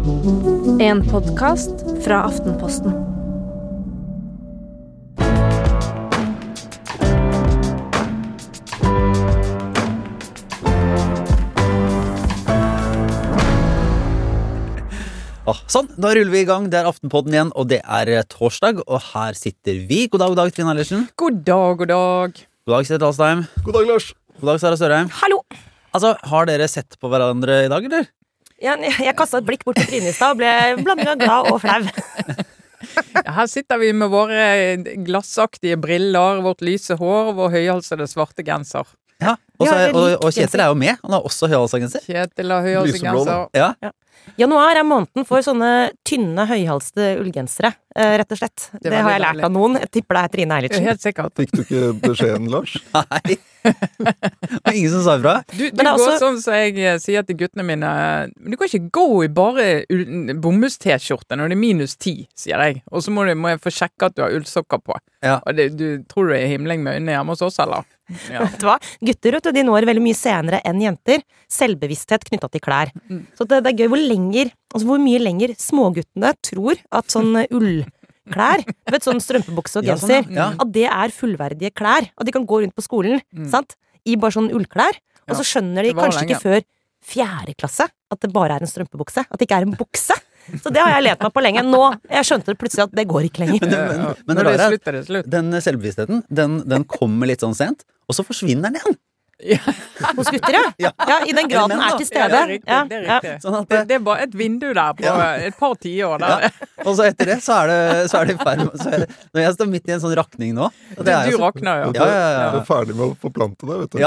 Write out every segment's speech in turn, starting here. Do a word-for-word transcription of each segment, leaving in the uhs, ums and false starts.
En podcast fra Aftenposten. Ah, sånn, nå ruller vi i gang. Det er Aftenpodden igjen, og det er torsdag, og her sitter vi. God dag, god dag, Trine Eilertsen. God dag, god dag. God dag, Seth Alstheim. God dag, Lars. God dag, Sara Sørheim. Hallo. Altså, har dere sett på hverandre i dag, eller? Ja, jeg kastet et blikk bort på Trine i stad og ble blandet av glad og flau. Ja, her sitter vi med våre glassaktige briller, vårt lyse hår og vår høyhalsede svarte genser. Ja, og, så, Ja, det er og, lik og Kjetil er jo med. Han har også høyhalsagenser. Kjetil har høyhalsede Lyseblå, da. genser. Ja. Januar er måneden for sånne tynne, høyhalste ullgensere, eh, rett og slett. Det, veldig har jeg lært deilig. av noen. Jeg tipper det er Trine Ja, Eilertsen. helt sikkert. Fikk du ikke beskjeden, Lars? Nei. Det var ingen som sa ifra. Du, du Men det er går også- sånn som jeg eh, sier til guttene mine, men du kan ikke gå i bare ull- bomulls-t-skjorte når det er minus ti, sier jeg. Og så må, du, må jeg få sjekke at du har ullsokker på. Ja. Og det, du tror du er himling med øynene hjemme hos oss, eller? Ja. Vet du hva? Gutter vet du, de når veldig mye senere enn jenter. Selvbevissthet knyttet til klær. Mm. Så det, det er gøy hvor lenger, altså hvor mye lenger småguttene tror at sånn ullklær, du vet sånn strømpebukse og Ja, sånn, genser, ja. at det er fullverdige klær. At de kan gå rundt på skolen, Mm. sant? I bare sånn ullklær. Og Ja, så skjønner de det var kanskje lenge. ikke før fjerde klasse at det bare er en strømpebukse. At det ikke er en bukse. Så det har jeg lett meg på lenge. Nå, jeg skjønte det plutselig at det går ikke lenger. Men det, men, men det Når det rare er er slutt, er det slutt. at den selvbevisstheten, den, den kommer litt sånn sent, og så forsvinner den igjen. Ja, Hos gutter, ja. Ja. Ja, i den grad Eller den menn, er da. til ja, stede. det er riktig. Ja, Det er ja. riktig. Sånn at Det, det er bare et vindu der på Ja. et par tiår. Ja. Der. Og så etter det, så er det, så er det i ferd med så er det, Når jeg står midt i en sånn rakning nå og Du, det er du jo så- rakner jo. Ja, ja, ja. Du er ferdig med å forplante deg, vet du. Ja,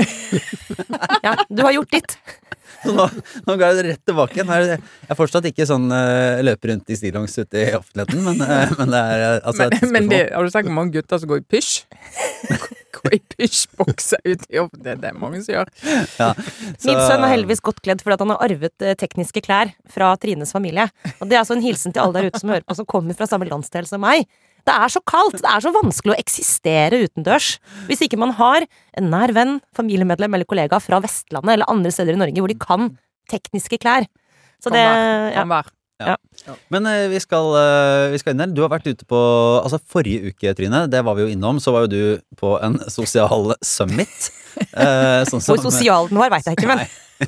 Ja, du har gjort ditt. så nå, nå går jeg rett tilbake igjen. Her er det- Jeg er fortsatt ikke sånn uh, løper rundt i stillongs ute i offentligheten, men, eh, men det er eh, altså et Men, men det, spørsmål. har du sett hvor mange gutter som går i pysj? Går i pysjbokse ut i jobb. Det, det er mange som gjør. Ja, Min så- sønn er heldigvis godt kledd fordi at han har arvet eh, tekniske klær fra Trines familie. Og det er altså en hilsen til alle der ute som hører på, som kommer fra samme landsdel som meg. Det er så kaldt, det er så vanskelig å eksistere utendørs. Hvis ikke man har en nær venn, familiemedlem eller kollega fra Vestlandet eller andre steder i Norge hvor de kan tekniske klær. Så Kan det, være. ja. Kan være. Men eh, vi, skal, eh, vi skal inn der. Du har vært ute på Altså forrige uke, Trine, det var vi jo innom, så var jo du på en sosial summit. Eh, sånn som- Hvor sosial den var, vet jeg ikke, men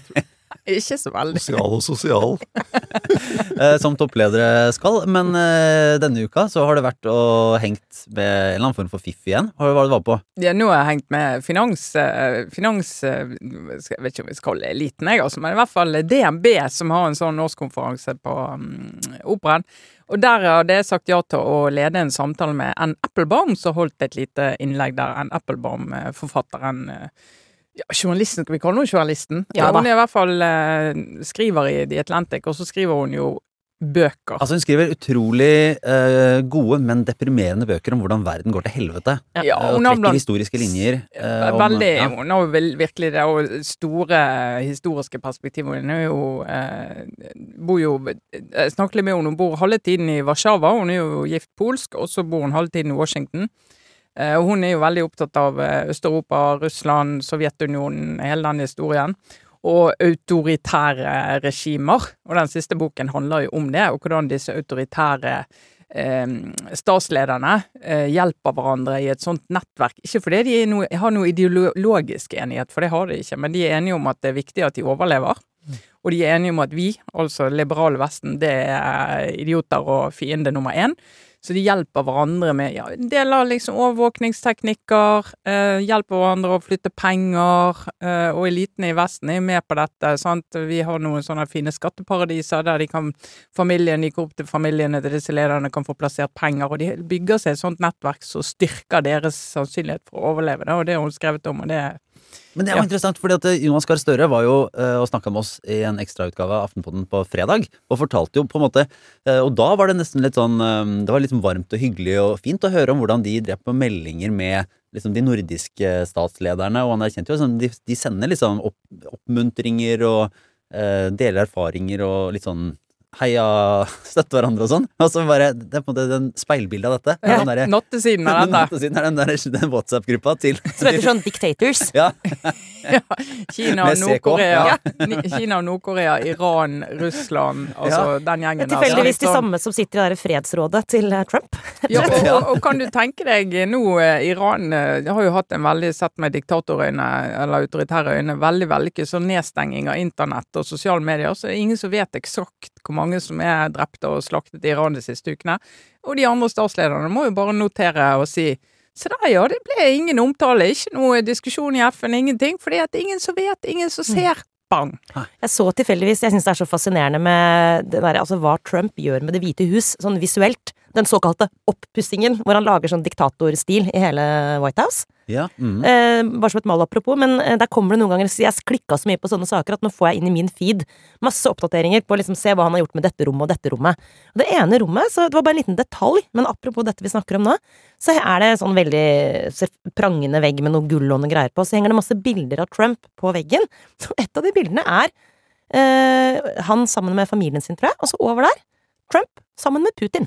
Ikke så veldig. Sosial og sosial. eh, som toppledere skal. Men eh, denne uka så har det vært og hengt med en eller annen form for fiff igjen. Hva var det du var på? Ja, nå har jeg hengt med finans, eh, finans eh, Jeg vet ikke om vi skal kalle det eliten, jeg, altså, men i hvert fall D N B, som har en sånn årskonferanse på um, Operaen. Og der hadde jeg sagt ja til å lede en samtale med Ann Applebaum, som holdt et lite innlegg der. Ann Applebaum, eh, forfatteren eh, Ja, journalisten, skal vi kalle henne journalisten? Ja, da. Hun er i hvert fall eh, skriver i The Atlantic, og så skriver hun jo bøker. Altså Hun skriver utrolig eh, gode, men deprimerende bøker om hvordan verden går til helvete. Ja, Eh, og hun har trekker blant- historiske linjer. eh, om- Veldig, ja. hun har jo vel- virkelig det, og store historiske perspektiver. Hun er jo, eh, bor jo, jeg snakket litt med henne, hun bor halve tiden i Warszawa, hun er jo gift polsk, og så bor hun halve tiden i Washington. Eh, og hun er jo veldig opptatt av eh, Øst-Europa, Russland, Sovjetunionen, hele den historien. Og autoritære regimer. Og den siste boken handler jo om det, og hvordan disse autoritære eh, statslederne eh, hjelper hverandre i et sånt nettverk. Ikke fordi de er noe, har noe ideologisk enighet, for det har de ikke, men de er enige om at det er viktig at de overlever. Og de er enige om at vi, altså liberale Vesten, det er idioter og fiende nummer én. Så de hjelper hverandre med ja, en del av liksom overvåkningsteknikker, eh, hjelper hverandre å flytte penger, eh, og eliten i Vesten er jo med på dette, sant? Vi har noen sånne fine skatteparadiser der de kan, familien, de korrupte familiene til disse lederne kan få plassert penger, og de bygger seg et sånt nettverk som styrker deres sannsynlighet for å overleve det, og det har hun skrevet om, og det er Men det var Ja. interessant, fordi at eh, Jonas Gahr Støre var jo eh, og snakket med oss i en ekstrautgave av Aftenpodden på fredag, og fortalte jo på en måte, eh, og da var det nesten litt sånn, eh, det var litt sånn varmt og hyggelig og fint å høre om hvordan de drev på meldinger med liksom de nordiske statslederne, og han erkjente jo sånn, de, de sender liksom opp, oppmuntringer og eh, deler erfaringer og litt sånn heia, støtte hverandre og sånn. Og så bare, det er på en måte den speilbildet av dette. Ja, Den der, nattesiden av dette. nattesiden er den der den WhatsApp-gruppa til Som heter sånn Dictators. Ja, Ja, Kina, Med C K, Nord-Korea, ja. Ni- Kina, Nord-Korea, Iran, Russland, altså den gjengen. der. Tilfeldigvis de Sånn- samme som sitter i det der fredsrådet til eh, Trump. Ja, og, og, og kan du tenke deg nå, eh, Iran eh, har jo hatt en veldig, sett med diktatorøyne, eller autoritære øyne, veldig vellykket sånn nedstenging av internett og sosiale medier, så er det ingen som vet eksakt hvor mange som er drept og slaktet i Iran de siste ukene. Og de andre statslederne må jo bare notere og si så da, ja, det ble ingen omtale, ikke noe diskusjon i F N, ingenting, fordi at ingen som vet, ingen som ser. Bang! Jeg så tilfeldigvis, jeg synes det er så fascinerende med det der, altså hva Trump gjør med Det hvite hus, sånn visuelt. Den såkalte oppussingen, hvor han lager sånn diktatorstil i hele White House. ja. Mm. Eh, bare som et mal apropos, men eh, der kommer det noen ganger, jeg klikket så mye på sånne saker at nå får jeg inn i min feed masse oppdateringer på å liksom se hva han har gjort med dette rommet og dette rommet. Og det ene rommet, så det var bare en liten detalj, men apropos dette vi snakker om nå, så er det sånn veldig prangende vegg med noe gull og noe greier på, så henger det masse bilder av Trump på veggen. Så et av de bildene er eh, han sammen med familien sin, tror jeg, og så over der, Trump sammen med Putin.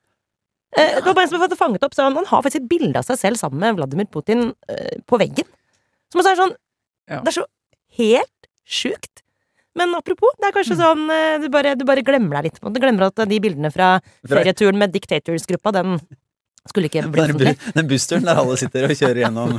Eh, det var bare en som hadde fanget opp, så han, han har faktisk et bilde av seg selv sammen med Vladimir Putin eh, på veggen. Som også er sånn, Ja. det er så helt sjukt. Men apropos, det er kanskje sånn, eh, du bare, du bare glemmer deg litt. Du glemmer at de bildene fra ferieturen med Dictators-gruppa, den skulle ikke bli Den, offentlig. bu- den bussturen der alle sitter og kjører gjennom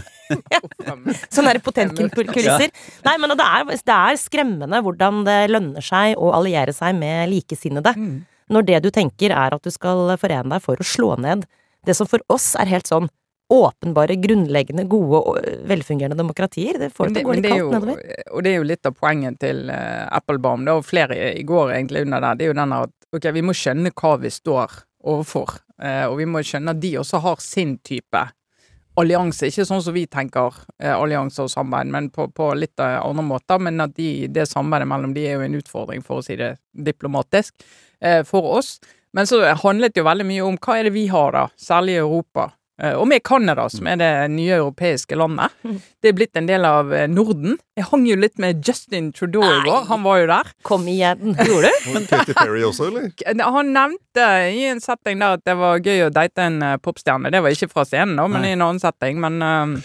Sånne der potentkulisser. Nei, men det er, det er skremmende hvordan det lønner seg å alliere seg med likesinnede. Mm. Når det du tenker er at du skal forene deg for å slå ned det som for oss er helt sånn åpenbare, grunnleggende, gode og velfungerende demokratier. Det får Men det det, til å gå men litt det er kaldt jo, nedover. og det er jo litt av poenget til uh, Applebaum, det var flere i, i går egentlig under det, det er jo denne at, ok, vi må skjønne hva vi står overfor, eh, og vi må skjønne at de også har sin type allianse, ikke sånn som vi tenker eh, allianse og samarbeid, men på, på litt uh, andre måter, men at de, det samarbeidet mellom de er jo en utfordring, for å si det diplomatisk, eh, for oss. Men så handlet det jo veldig mye om hva er det vi har da, særlig i Europa, Eh, og med Kanada, som er det nye europeiske landet. Det er blitt en del av eh, Norden. Jeg hang jo litt med Justin Trudeau i går, han var jo der. Kom igjen, gjorde du? Og Katy Perry også, eller? K- Han nevnte i en setting der at det var gøy å date en eh, popstjerne. Det var ikke fra scenen da, men Nei. i en annen setting. Men,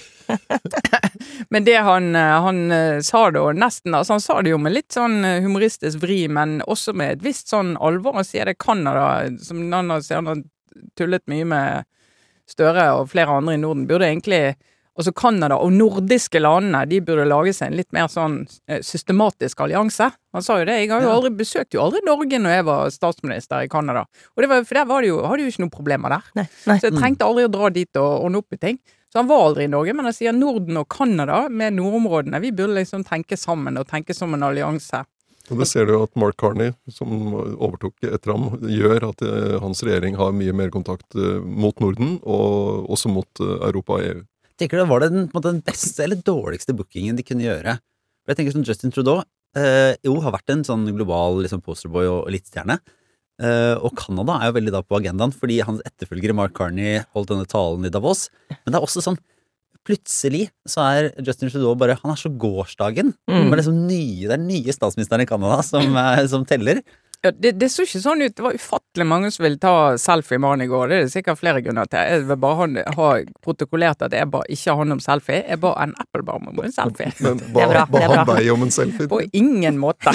eh, men det han, eh, han eh, sa da nesten, altså han sa det jo med litt sånn eh, humoristisk vri, men også med et visst sånn alvor. Han sier det Kanada, som han har han har tullet mye med Støre og flere andre i Norden, burde egentlig, altså Kanada og nordiske landene, de burde lage seg en litt mer sånn eh, systematisk allianse. Han sa jo det, jeg har jo Ja. aldri besøkt jo aldri Norge når jeg var statsminister i Kanada. Og det var, for der var det jo, hadde jo ikke noen problemer der. Nei, nei. Så jeg trengte aldri å dra dit og ordne opp i ting. Så han var aldri i Norge, men jeg sier Norden og Kanada med nordområdene, vi burde liksom tenke sammen og tenke som en allianse. Og det ser du jo at Mark Carney, som overtok etter ham, gjør at eh, hans regjering har mye mer kontakt eh, mot Norden, og også mot eh, Europa og E U. Tenker du, var det den, på en måte, den beste eller dårligste bookingen de kunne gjøre? For jeg tenker sånn Justin Trudeau eh, jo har vært en sånn global liksom, posterboy og, og litt stjerne. Eh, og Canada er jo veldig da på agendaen, fordi hans etterfølgere Mark Carney holdt denne talen i Davos. Men det er også sånn, plutselig så er Justin Trudeau bare, han er så gårsdagen. Mm. Det er liksom nye, det er nye statsministeren i Canada som, er- som teller. Ja, det, det så ikke sånn ut. Det var ufattelig mange som ville ta selfie med han i går. Det er det sikkert flere grunner til. Jeg vil bare ha, ha protokollert at jeg ba ikke han om selfie. Jeg ba en Applebaum om en selfie. Men Det ba, er bra, ba det er han bra. deg om en selfie? På ingen måte.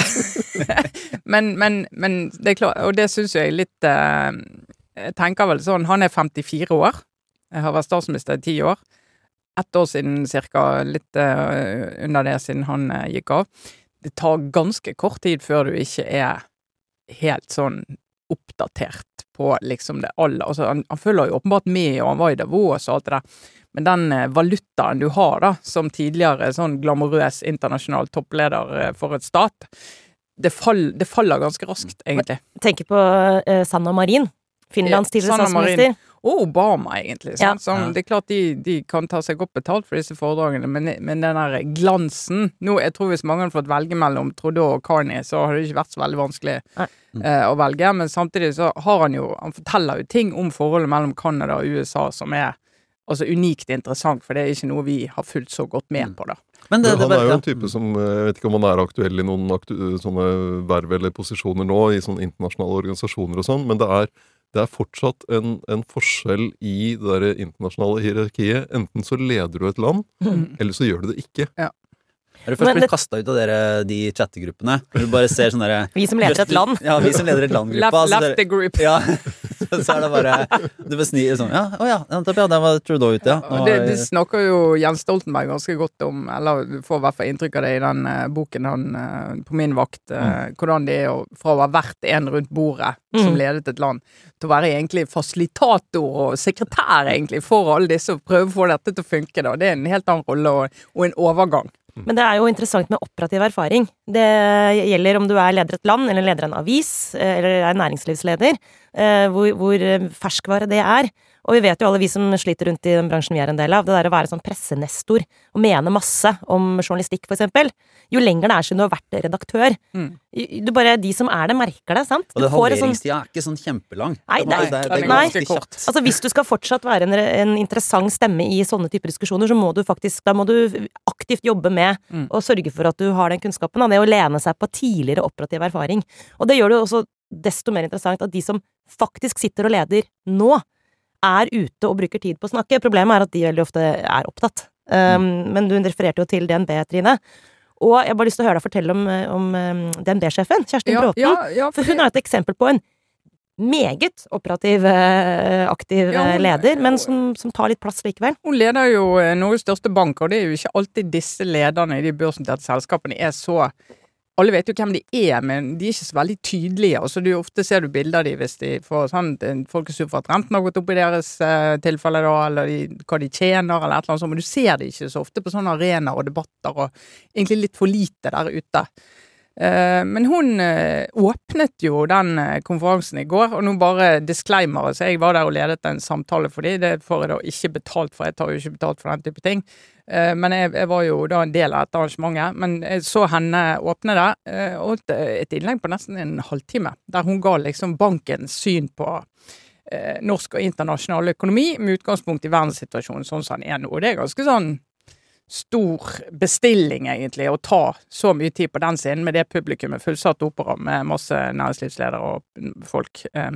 men, men, men det er klart, og det synes jeg litt eh, Jeg tenker vel sånn, han er femtifire år. Jeg har vært statsminister i ti år. Ett år siden cirka, litt eh, under det siden han eh, gikk av. Det tar ganske kort tid før du ikke er helt sånn oppdatert på liksom det alle. Altså, han, han følger jo åpenbart med, og han var i Davos og alt det der. Men den eh, valutaen du har da, som tidligere sånn glamorøs internasjonal toppleder eh, for et stat, det, fall, det faller ganske raskt, egentlig. Tenker på uh, Sanna Marin, Finlands tidligere Sanna Marin. statsminister. Og Obama, egentlig. Ja. Sant? Som, Ja. Det er klart de, de kan ta seg godt betalt for disse foredragene, men, men den der glansen nå, jeg tror hvis mange hadde fått velge mellom Trudeau og Carney, så hadde det ikke vært så veldig vanskelig Nei. eh, å velge. Men samtidig så har han jo Han forteller jo ting om forholdet mellom Canada og U S A som er altså unikt interessant, for det er ikke noe vi har fulgt så godt med på da. Men det, Men det, han er jo ja. en type som, jeg vet ikke om han er aktuell i noen aktu sånne verv eller posisjoner nå, i sånne internasjonale organisasjoner og sånn, men det er, det er fortsatt en, en forskjell i det der internasjonale hierarkiet. Enten så leder du et land, Mm. eller så gjør du det ikke. Ja. Er du først Men blitt det- kastet ut av dere, de chattegruppene? Du bare ser sånn der... Vi som leder et land. Ja, vi som leder et landgruppa. Left, altså left dere- the group. Ja, så er det bare du besnir sånn, ja, å ja, nettopp, ja, der var Trudeau ute, ja. Nå Det, har- det snakker jo Jens Stoltenberg ganske godt om, eller du får i hvert fall inntrykk av det i den eh, boken han eh, på min vakt, eh, hvordan det er å, fra å ha vært en rundt bordet som Mm. ledet et land, til å være egentlig fasilitator og sekretær egentlig for alle disse og prøve å få dette til å funke da. Det er en helt annen rolle og, og en overgang. Men det er jo interessant med operativ erfaring. Det gjelder om du er leder et land, eller leder en avis, eh, eller er næringslivsleder, eh, hvor, hvor eh, ferskvare det er. Og vi vet jo alle vi som sliter rundt i den bransjen vi er en del av, det der å være sånn pressenestor og mene masse om journalistikk, for eksempel. Jo lenger det er siden du har vært redaktør. Mm. Du bare, de som er det, merker det, sant? Og Du det får et sånn- halveringstida er ikke sånn kjempelang. Nei, Det nei, er- det er den er ganske ganske kort. kjapt. Altså hvis du skal fortsatt være en, en interessant stemme i sånne typer diskusjoner, så må du faktisk, da må du aktivt jobbe med Mm. å sørge for at du har den kunnskapen, og det å lene seg på tidligere operativ erfaring. Og det gjør det jo også desto mer interessant at de som faktisk sitter og leder nå, er ute og bruker tid på å snakke. Problemet er at de veldig ofte er opptatt. Um, men du refererte jo til D N B, Trine. Og jeg har bare lyst til å høre deg fortelle om, om um, D N B-sjefen, Kjerstin Ja, Bråten. ja, ja, For hun er et eksempel på en meget operativ, eh, aktiv Ja, hun- eh, leder, men som, som tar litt plass likevel. Hun leder jo eh, Norges største bank, og det er jo ikke alltid disse lederne i de børsnoterte selskapene er så. Alle vet jo hvem de er, men de er ikke så veldig tydelige. Altså, du, ofte ser du bilder av de hvis de får sånn, folk er sur for at renten har gått opp i deres eh, tilfelle, da, eller de, hva de tjener, eller et eller annet sånt, men du ser det ikke så ofte på sånne arenaer og debatter, og egentlig litt for lite der ute. Eh, men hun eh, åpnet jo den eh, konferansen i går, og nå bare disclaimer, så jeg var der og ledet en samtale for dem, det får jeg da ikke betalt for, jeg tar jo ikke betalt for den type ting. Eh, men jeg, jeg var jo da en del av dette arrangementet, men jeg så henne åpne det, eh, og holdt et innlegg på nesten en halvtime, der hun ga liksom bankens syn på eh, norsk og internasjonal økonomi, med utgangspunkt i verdenssituasjonen sånn som den er nå, og det er ganske sånn stor bestilling egentlig, å ta så mye tid på den scenen med det publikummet, fullsatt opera med masse næringslivsledere og folk. Eh,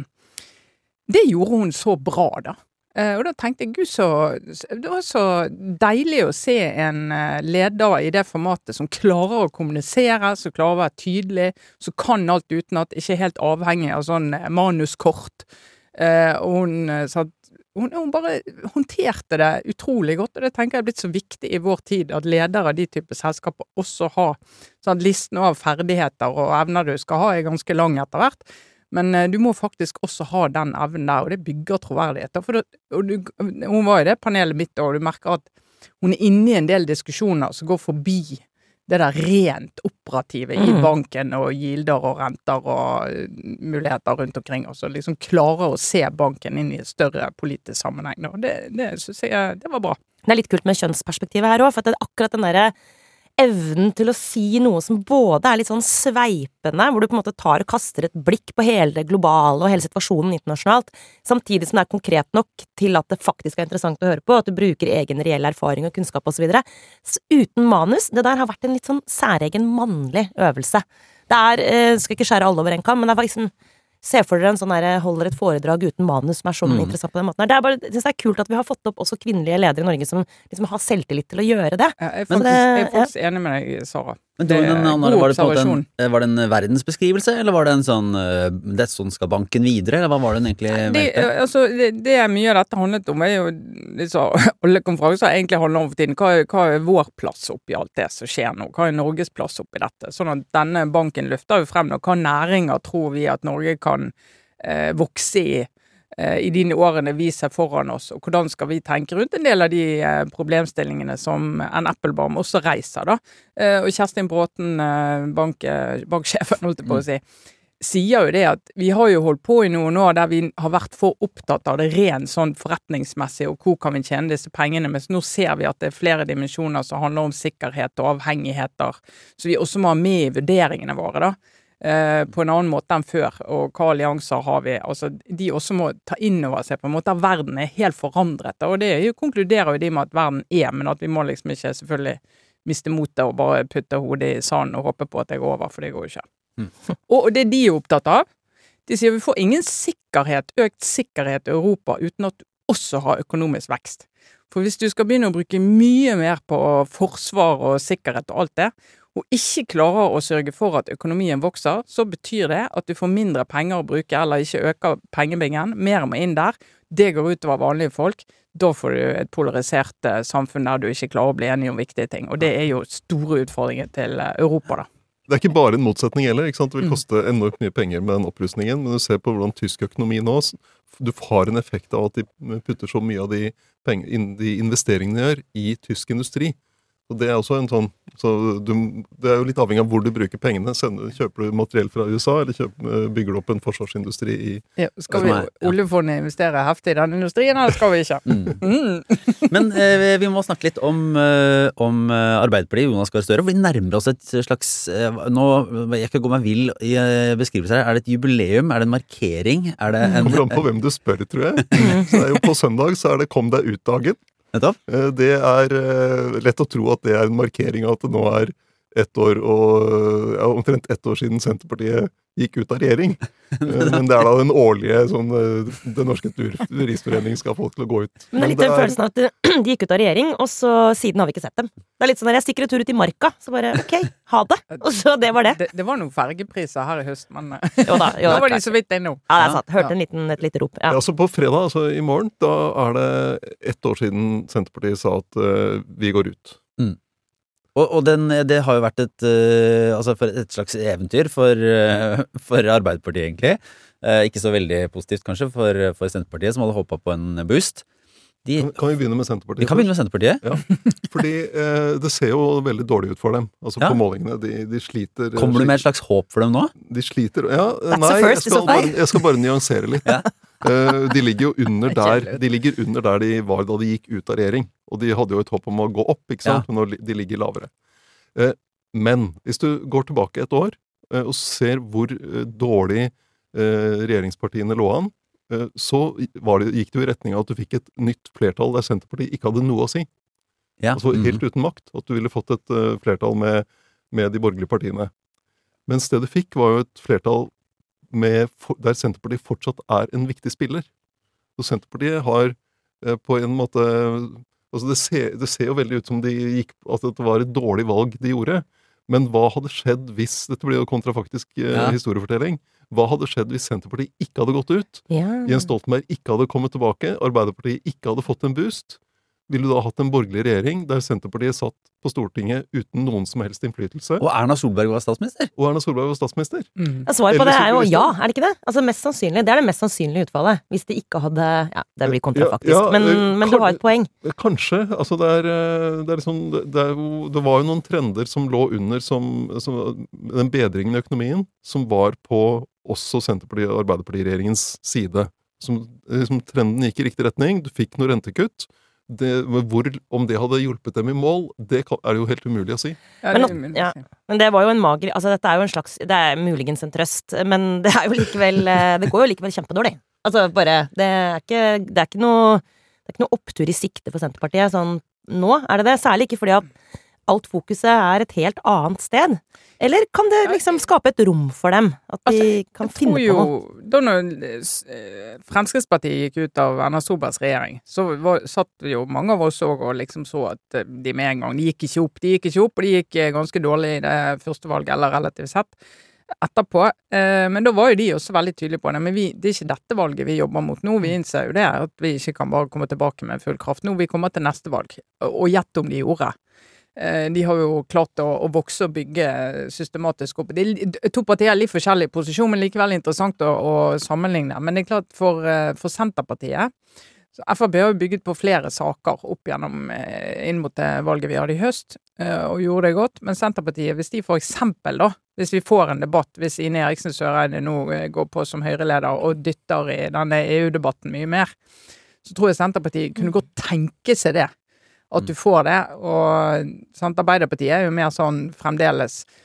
Det gjorde hun så bra da. Eh, og da tenkte jeg, gud så, det var så deilig å se en eh, leder i det formatet som klarer å kommunisere, som klarer å være tydelig, som kan alt uten at ikke er helt avhengig av sånn eh, manuskort. Eh, og hun eh, sa at hun, hun bare håndterte det utrolig godt, og det tenker jeg er blitt så viktig i vår tid, at ledere av de typer selskaper også har sånn at listen av ferdigheter og evner du skal ha er ganske lang etter hvert. Men eh, du må faktisk også ha den evnen der, og det bygger troverdighet. For det, og du, hun var i det panelet mitt, og du merker at hun er inne i en del diskusjoner som går forbi det der rent operative i Mm. banken, og gilder og renter og eh, muligheter rundt omkring, og så liksom klarer å se banken inn i et større politisk sammenheng. Og det, det synes jeg, det var bra. Det er litt kult med kjønnsperspektivet her også, for at det er akkurat den derre evnen til å si noe som både er litt sånn sveipende, hvor du på en måte tar og kaster et blikk på hele det globale og hele situasjonen internasjonalt, samtidig som det er konkret nok til at det faktisk er interessant å høre på, at du bruker egen reell erfaring og kunnskap og så videre. Så uten manus, det der har vært en litt sånn særegen mannlig øvelse. Det er, eh, skal ikke skjære alle over en kam, men det er faktisk en se for dere en sånn der, holder et foredrag uten manus som er sånn Mm. interessant på den måten her. Det er bare, jeg synes det er kult at vi har fått opp også kvinnelige ledere i Norge som liksom har selvtillit til å gjøre det. Jeg er Men faktisk, det- jeg er faktisk enig med deg, Sara. Men Det det, er den, god Anna, var, det på en måte observasjon. en, var det en verdensbeskrivelse, eller var det en sånn uh, det sånn skal banken videre, eller hva var det den egentlig Det, meldte? altså, det, det er mye av dette handlet om, er jo liksom, alle konferanser egentlig handler om for tiden. Hva er, hva er vår plass oppi alt det som skjer nå? Hva er Norges plass oppi dette? Sånn at denne banken løfter jo frem nå. Hva næringer tror vi at Norge kan eh, vokse i eh, i de årene vi ser foran oss, og hvordan skal vi tenke rundt en del av de eh, problemstillingene som en Applebaum også reiser da. Eh, og Kjerstin Bråten, eh, bank, banksjefen, holdt jeg på å si, sier jo det at vi har jo holdt på i noen år der vi har vært for opptatt av det rent sånn forretningsmessig, og hvor kan vi tjene disse pengene, mens nå ser vi at det er flere dimensjoner som handler om sikkerhet og avhengigheter, så vi også må ha med i vurderingene våre da. eh, på en annen måte enn før, og hva allianser har vi. Altså, de også må ta inn over seg på en måte at verden er helt forandret, og det jo, konkluderer jo de med at verden er, men at vi må liksom ikke selvfølgelig miste motet og bare putte hodet i sanden og håpe på at det går over, for det går jo ikke. Mm. Og det de er opptatt av, de sier vi får ingen sikkerhet, økt sikkerhet i Europa uten at du også har økonomisk vekst. For hvis du skal begynne å bruke mye mer på forsvar og sikkerhet og alt det, og ikke klarer å sørge for at økonomien vokser, så betyr det at du får mindre penger å bruke, eller ikke øker pengebingen, mer må inn der, det går ut over vanlige folk, da får du et polarisert samfunn der du ikke klarer å bli enige om viktige ting, og det er jo store utfordringer til Europa da. Det er ikke bare en motsetning heller, ikke sant? Det vil koste enormt mye penger med den opprustningen, men du ser på hvordan tysk økonomi nå, du har en effekt av at de putter så mye av de, penger, de investeringene de gjør i tysk industri. Og det er også en sånn, så du, det er jo litt avhengig av hvor du bruker pengene. Sender, kjøper du materiell fra U S A, eller kjøper, bygger du opp en forsvarsindustri i... Ja, skal vi, oljefondet investere heftig i den industrien, eller skal vi ikke? Mm. Mm. Men eh, vi må snakke litt om, eh, om Arbeiderpartiet, Jonas Gahr Støre, for vi nærmer oss et slags, eh, nå, jeg kan gå meg vill i eh, beskrivelser her, er det et jubileum, er det en markering? Er det en... Kommer an på hvem du spør, tror jeg. Så det er jo på søndag, så er det Kom deg ut-dagen. Det er lett å tro at det er en markering av at det nå er ett år og ja, omtrent ett år siden Senterpartiet gikk ut av regjering. Men det er da den årlige sånn, den norske turistforeningen skal få folk til å gå ut. Men det er litt den følelsen at de gikk ut av regjering, og så siden har vi ikke sett dem. Det er litt sånn at jeg stikker en tur ut i marka, så bare ok, ha det. Og så det var det. Det, det var noen fergepriser her i høst, men jo da, jo, da var de så vidt ennå. Ja, det er sant. Hørte en liten, et lite rop. Ja. Ja, altså på fredag, altså i morgen, da er det ett år siden Senterpartiet sa at uh, vi går ut. Mm. Og, og den, det har jo vært et, uh, altså for et slags eventyr for, uh, for Arbeiderpartiet egentlig. Uh, ikke så veldig positivt kanskje for, for Senterpartiet, som hadde håpet på en boost. De, kan vi begynne med Senterpartiet? Vi kan begynne med Senterpartiet. Ja, fordi uh, det ser jo veldig dårlig ut for dem. Altså ja. På målingene. De, de sliter... Kommer du med et slags håp for dem nå? De sliter... Ja, nei, jeg skal, bare, jeg skal bare nyansere litt. Ja. Uh, de ligger jo under der de ligger under der de var da de gikk ut av regjering. Og de hadde jo et håp om å gå opp, ikke sant? Ja. Men nå de ligger lavere. Uh, men hvis du går tilbake et år uh, og ser hvor uh, dårlig uh, regjeringspartiene lå an, uh, så var det, gikk det jo i retning av at du fikk et nytt flertall der Senterpartiet ikke hadde noe å si. Ja. Altså helt uten makt. At du ville fått et uh, flertall med, med de borgerlige partiene. Mens det du fikk var jo et flertall med, der Senterpartiet fortsatt er en viktig spiller. Så Senterpartiet har eh, på en måte altså det, ser, det ser jo veldig ut som de gikk, at det var et dårlig valg de gjorde. Men hva hadde skjedd hvis, dette blir jo kontrafaktisk eh, ja. historiefortelling, hva hadde skjedd hvis Senterpartiet ikke hadde gått ut? Ja. Jens Stoltenberg ikke hadde kommet tilbake, Arbeiderpartiet ikke hadde fått en boost? Ville du da hatt en borgerlig regjering der Senterpartiet satt på Stortinget uten noen som helst innflytelse? Og Erna Solberg var statsminister? Og Erna Solberg var statsminister. Mm. Svaret på det er jo ja, er det ikke det? Altså mest sannsynlig, det er det mest sannsynlige utfallet. Hvis de ikke hadde, ja, det blir kontrafaktisk, ja, ja, men, men kan, du har et poeng. Kanskje, altså det er, det er liksom, det, er jo, det var jo noen trender som lå under som, som den bedringen i økonomien, som var på også Senterpartiet- og Arbeiderparti-regjeringens side. Som, som trenden gikk i riktig retning, du fikk noe rentekutt, Det, hvor, om det hadde hjulpet dem i mål, det kan, er jo helt umulig å si. Ja, det men, ja, men det var jo en mager, altså dette er jo en slags, det er muligens en trøst, men det er jo likevel, det går jo likevel kjempedårlig. Altså bare, det er ikke, det er ikke noe, det er ikke noe opptur i sikte for Senterpartiet, sånn nå er det det, særlig ikke fordi at alt fokuset er et helt annet sted. Eller kan det liksom skape et rom for dem? At de altså, kan finne på noe? Da når Fremskrittspartiet gikk ut av Erna Solbergs regjering, så var, satt jo mange av oss og liksom så at de med en gang, de gikk ikke opp, de gikk ikke opp, og de gikk ganske dårlig i det første valget, eller relativt sett, etterpå. Men da var jo de også veldig tydelige på det. Men vi, det er ikke dette valget vi jobber mot nå. Vi innser jo det, at vi ikke kan bare komme tilbake med full kraft. Nå vi kommer til neste valg, og gjett om de gjorde. De har jo klart å, å vokse og bygge systematisk opp. De to partier er litt forskjellige posisjon, men likevel interessant å, å sammenligne. Men det er klart for, for Senterpartiet, så F R P har jo bygget på flere saker opp gjennom inn mot det valget vi hadde i høst, og gjorde det godt. Men Senterpartiet, hvis de for eksempel da, hvis vi får en debatt, hvis Ine Eriksen Søreide nå går på som Høyre-leder og dytter i denne E U-debatten mye mer, så tror jeg Senterpartiet kunne godt tenke seg det. At du får det, og sant, Arbeiderpartiet er jo mer sånn fremdeles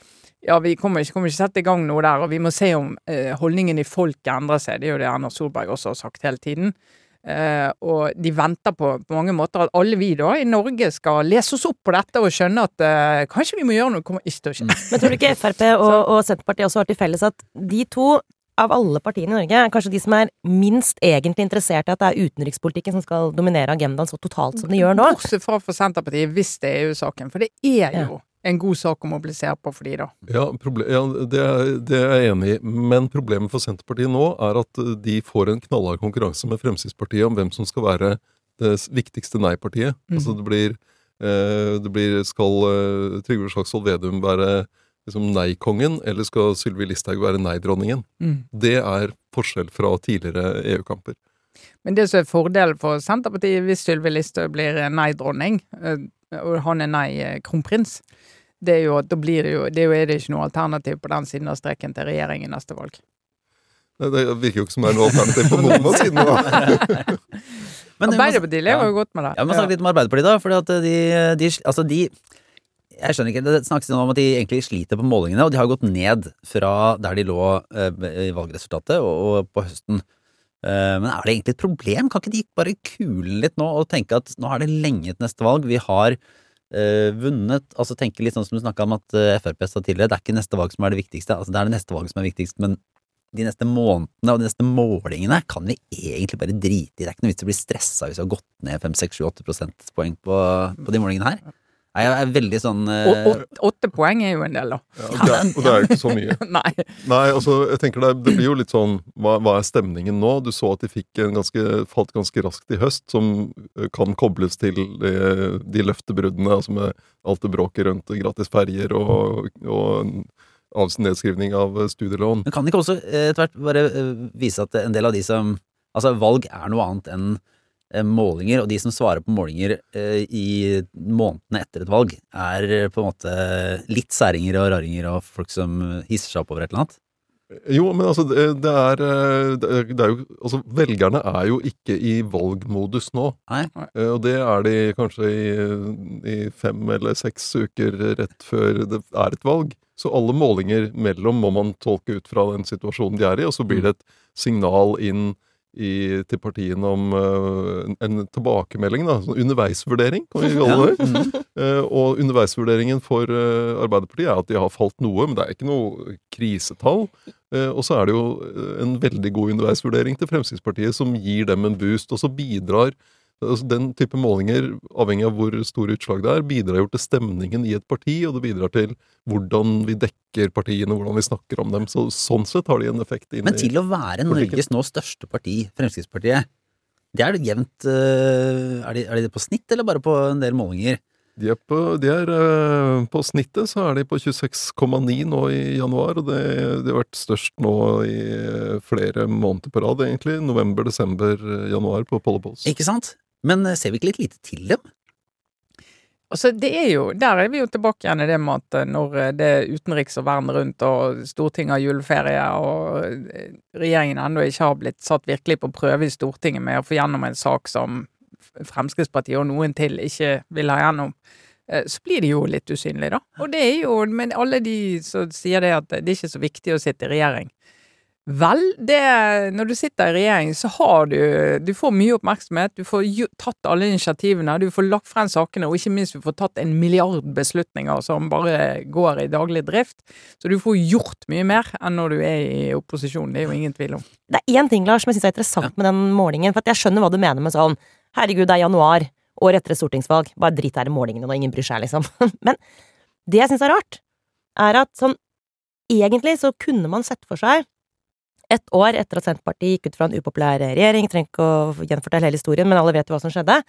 Ja, vi kommer ikke, kommer ikke sette i gang noe der, og vi må se om eh, holdningen i folket endrer seg. Det er jo det Erna Solberg også har sagt hele tiden. Eh, og de venter på, på mange måter at alle vi da i Norge skal lese oss opp på dette og skjønne at eh, kanskje vi må gjøre noe, kommer ikke til å skje. Men tror du ikke F R P og, og Senterpartiet også har til felles at de to av alle partiene i Norge er kanskje de som er minst egentlig interessert i at det er utenrikspolitikken som skal dominere agendaen så totalt som de gjør nå? Bortsett fra for Senterpartiet, hvis det er E U-saken, for det er jo ja. en god sak å mobilisere på for de da. Ja, problem, ja det, er, det er jeg enig i, men problemet for Senterpartiet nå er at de får en knallhard konkurranse med Fremskrittspartiet om hvem som skal være det viktigste nei-partiet. Mm. Altså det blir, eh, det blir skal uh, Trygve Slagsvold Vedum være liksom nei-kongen, eller skal Sylvi Listhaug være nei-dronningen? Mm. Det er forskjell fra tidligere E U-kamper. Men det som er fordelen for Senterpartiet hvis Sylvi Listhaug blir nei-dronning, og han er nei-kronprins, det er jo at da blir det jo, det er jo ikke noe alternativ på den siden av streken til regjeringen neste valg. Nei, det virker jo ikke som det er noe alternativ på noen av sidene da. Men Arbeiderpartiet lever jo godt med det. Ja, men snakke litt om Arbeiderpartiet da, fordi at de, de, altså de jeg skjønner ikke, det snakkes om at de egentlig sliter på målingene, og de har gått ned fra der de lå eh, i valgresultatet og, og på høsten. Eh, men er det egentlig et problem? Kan ikke de bare kule litt nå og tenke at nå er det lenge til neste valg? Vi har eh, vunnet, altså tenke litt sånn som du snakket om at F R P sa tidligere, det er ikke neste valg som er det viktigste, altså det er det neste valg som er viktigst, men de neste månedene og de neste målingene kan vi egentlig bare drite i. Det er ikke noe vits til å bli stresset hvis vi har gått ned fem, seks, sju, åtte prosentpoeng på, på de målingene her. Jeg er veldig sånn uh... Åtte, åtte poeng er jo en del da. Ja, og, det er, og det er jo ikke så mye. Nei. Nei, altså, jeg tenker det, det blir jo litt sånn, hva, hva er stemningen nå? Du så at de fikk en ganske, falt ganske raskt i høst, som kan kobles til de, de løftebruddene, altså med alt det bråket rundt gratis ferger og, og nedskrivning av studielån. Men kan ikke også etter hvert bare vise at en del av de som, altså valg er noe annet enn målinger, og de som svarer på målinger eh, i månedene etter et valg, er på en måte litt særinger og raringer og folk som hisser seg opp over et eller annet? Jo, men altså, det, det, er, det er jo, altså, velgerne er jo ikke i valgmodus nå. Nei. Og det er de kanskje i, i fem eller seks uker rett før det er et valg. Så alle målinger mellom må man tolke ut fra den situasjonen de er i, og så blir det et signal inn I, til partiene om uh, en, en tilbakemelding, da, sånn underveisvurdering, kan vi kalle det. Ja. Mm. Uh, og underveisvurderingen for uh, Arbeiderpartiet er at de har falt noe, men det er ikke noe krisetall. Uh, og så er det jo en veldig god underveisvurdering til Fremskrittspartiet som gir dem en boost, og så bidrar altså den type målinger, avhengig av hvor stor utslag det er, bidrar jo til stemningen i et parti, og det bidrar til hvordan vi dekker partiene, hvordan vi snakker om dem. Så sånn sett har de en effekt inn i Men til å være Norges nå største parti, Fremskrittspartiet, det er det jevnt, er de, er de på snitt, eller bare på en del målinger? De er, på, de er på snittet, så er de på tjueseks komma ni nå i januar, og det, det har vært størst nå i flere måneder på rad, egentlig. November, desember, januar på Poll og Polls. Ikke sant? Men ser vi ikke litt lite til dem? Altså, det er jo, der er vi jo tilbake igjen i det med at når det er utenriks og verden rundt, og Stortinget har juleferie, og regjeringen enda ikke har blitt satt virkelig på prøve i Stortinget med å få gjennom en sak som Fremskrittspartiet og noen til ikke vil ha gjennom, så blir det jo litt usynlig da. Og det er jo, men alle de som sier det at det er ikke så viktig å sitte i regjering. Vel, det, når du sitter i regjering, så har du, du får mye oppmerksomhet, du får jo, tatt alle initiativene, du får lagt frem sakene, og ikke minst du får tatt en milliard beslutninger som bare går i daglig drift. Så du får gjort mye mer enn når du er i opposisjon, det er jo ingen tvil om. Det er en ting, Lars, som jeg synes er interessant med den målingen, for at jeg skjønner hva du mener med sånn, herregud, det er januar, år etter et stortingsvalg, bare dritt her i målingene, og ingen bryr seg, liksom. Men det jeg synes er rart, er at sånn, egentlig så kunne man sett for seg et år etter at Senterpartiet gikk ut fra en upopulær regjering, trenger ikke å gjenfortelle hele historien, men alle vet jo hva som skjedde,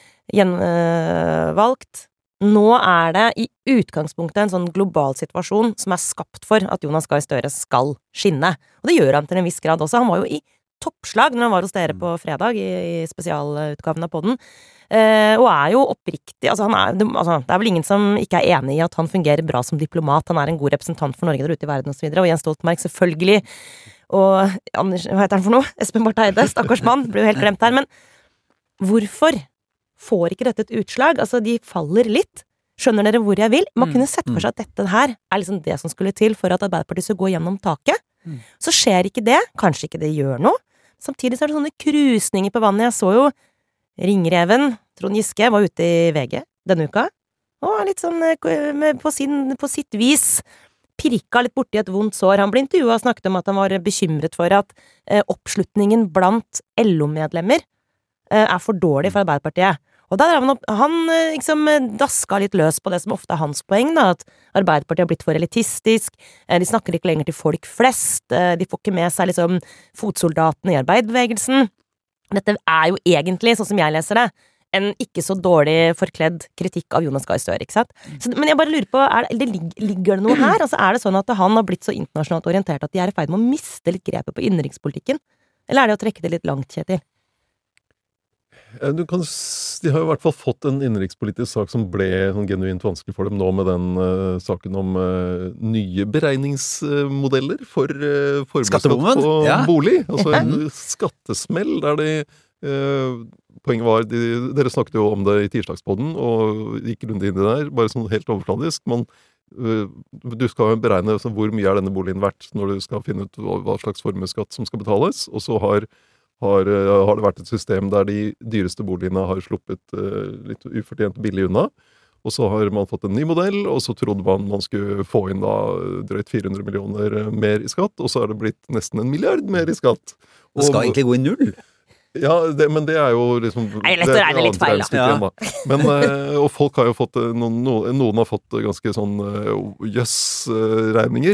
gjenvalgt. Nå er det i utgangspunktet en sånn global situasjon som er skapt for at Jonas Gahr Støre skal skinne. Og det gjør han til en viss grad også. Han var jo i toppslag når han var hos dere på fredag i, i spesialutgaven av podden, eh, og er jo oppriktig, altså, han er, det, altså det er vel ingen som ikke er enig i at han fungerer bra som diplomat, han er en god representant for Norge der ute i verden og så videre, og Jens Stoltenberg selvfølgelig, og Anders, hva heter han for noe? Espen Barth Eide, stakkars mann, blir jo helt glemt her, men hvorfor får ikke dette et utslag? Altså, de faller litt. Skjønner dere hvor jeg vil? Man Mm. kunne sett for seg at dette her er liksom det som skulle til for at Arbeiderpartiet skulle gå gjennom taket. Mm. Så skjer ikke det. Kanskje ikke det gjør noe. Samtidig så er det sånne krusninger på vannet. Jeg så jo ringreven, Trond Giske, var ute i V G denne uka. Og litt sånn eh, med- på, sin, på sitt vis pirka litt borti et vondt sår. Han ble intervjuet og snakket om at han var bekymret for at eh, oppslutningen blant L O-medlemmer eh, er for dårlig for Arbeiderpartiet. Og der har han, opp, han eh, liksom eh, daska litt løs på det som ofte er hans poeng, da, at Arbeiderpartiet har blitt for elitistisk, eh, de snakker ikke lenger til folk flest, eh, de får ikke med seg liksom fotsoldatene i arbeiderbevegelsen. Dette er jo egentlig, sånn som jeg leser det, en ikke så dårlig forkledd kritikk av Jonas Gahr Støre, ikke sant? Så, men jeg bare lurer på, er det, det, ligger det noe her? Altså, er det sånn at han har blitt så internasjonalt orientert at de er i ferd med å miste litt grepet på innenrikspolitikken? Eller er det å trekke det litt langt, Kjetil? Du kan, s- de har jo i hvert fall fått en innenrikspolitisk sak som ble sånn genuint vanskelig for dem nå med den uh, saken om uh, nye beregningsmodeller for uh, formuesskatt Skattebommen, på ja. bolig. Altså en skattesmell der de uh, Poenget var, de, dere snakket jo om det i tirsdagspodden og gikk rundt inn i det der, bare sånn helt overfladisk. Man, uh, du skal jo beregne altså, hvor mye er denne boligen verdt når du skal finne ut hva, hva slags formuesskatt som skal betales, og så har Har, har det vært et system der de dyreste boligene har sluppet uh, litt ufortjent billig unna. Og så har man fått en ny modell, og så trodde man man skulle få inn da drøyt fire hundre millioner mer i skatt, og så har det blitt nesten en milliard mer i skatt. Det skal egentlig gå i null. Ja, det, men det er jo liksom Nei, lett å regne litt feil, da. da. Igjen, da. Men, eh, og folk har jo fått eh, noen, noen, noen har fått ganske sånn jøss-regninger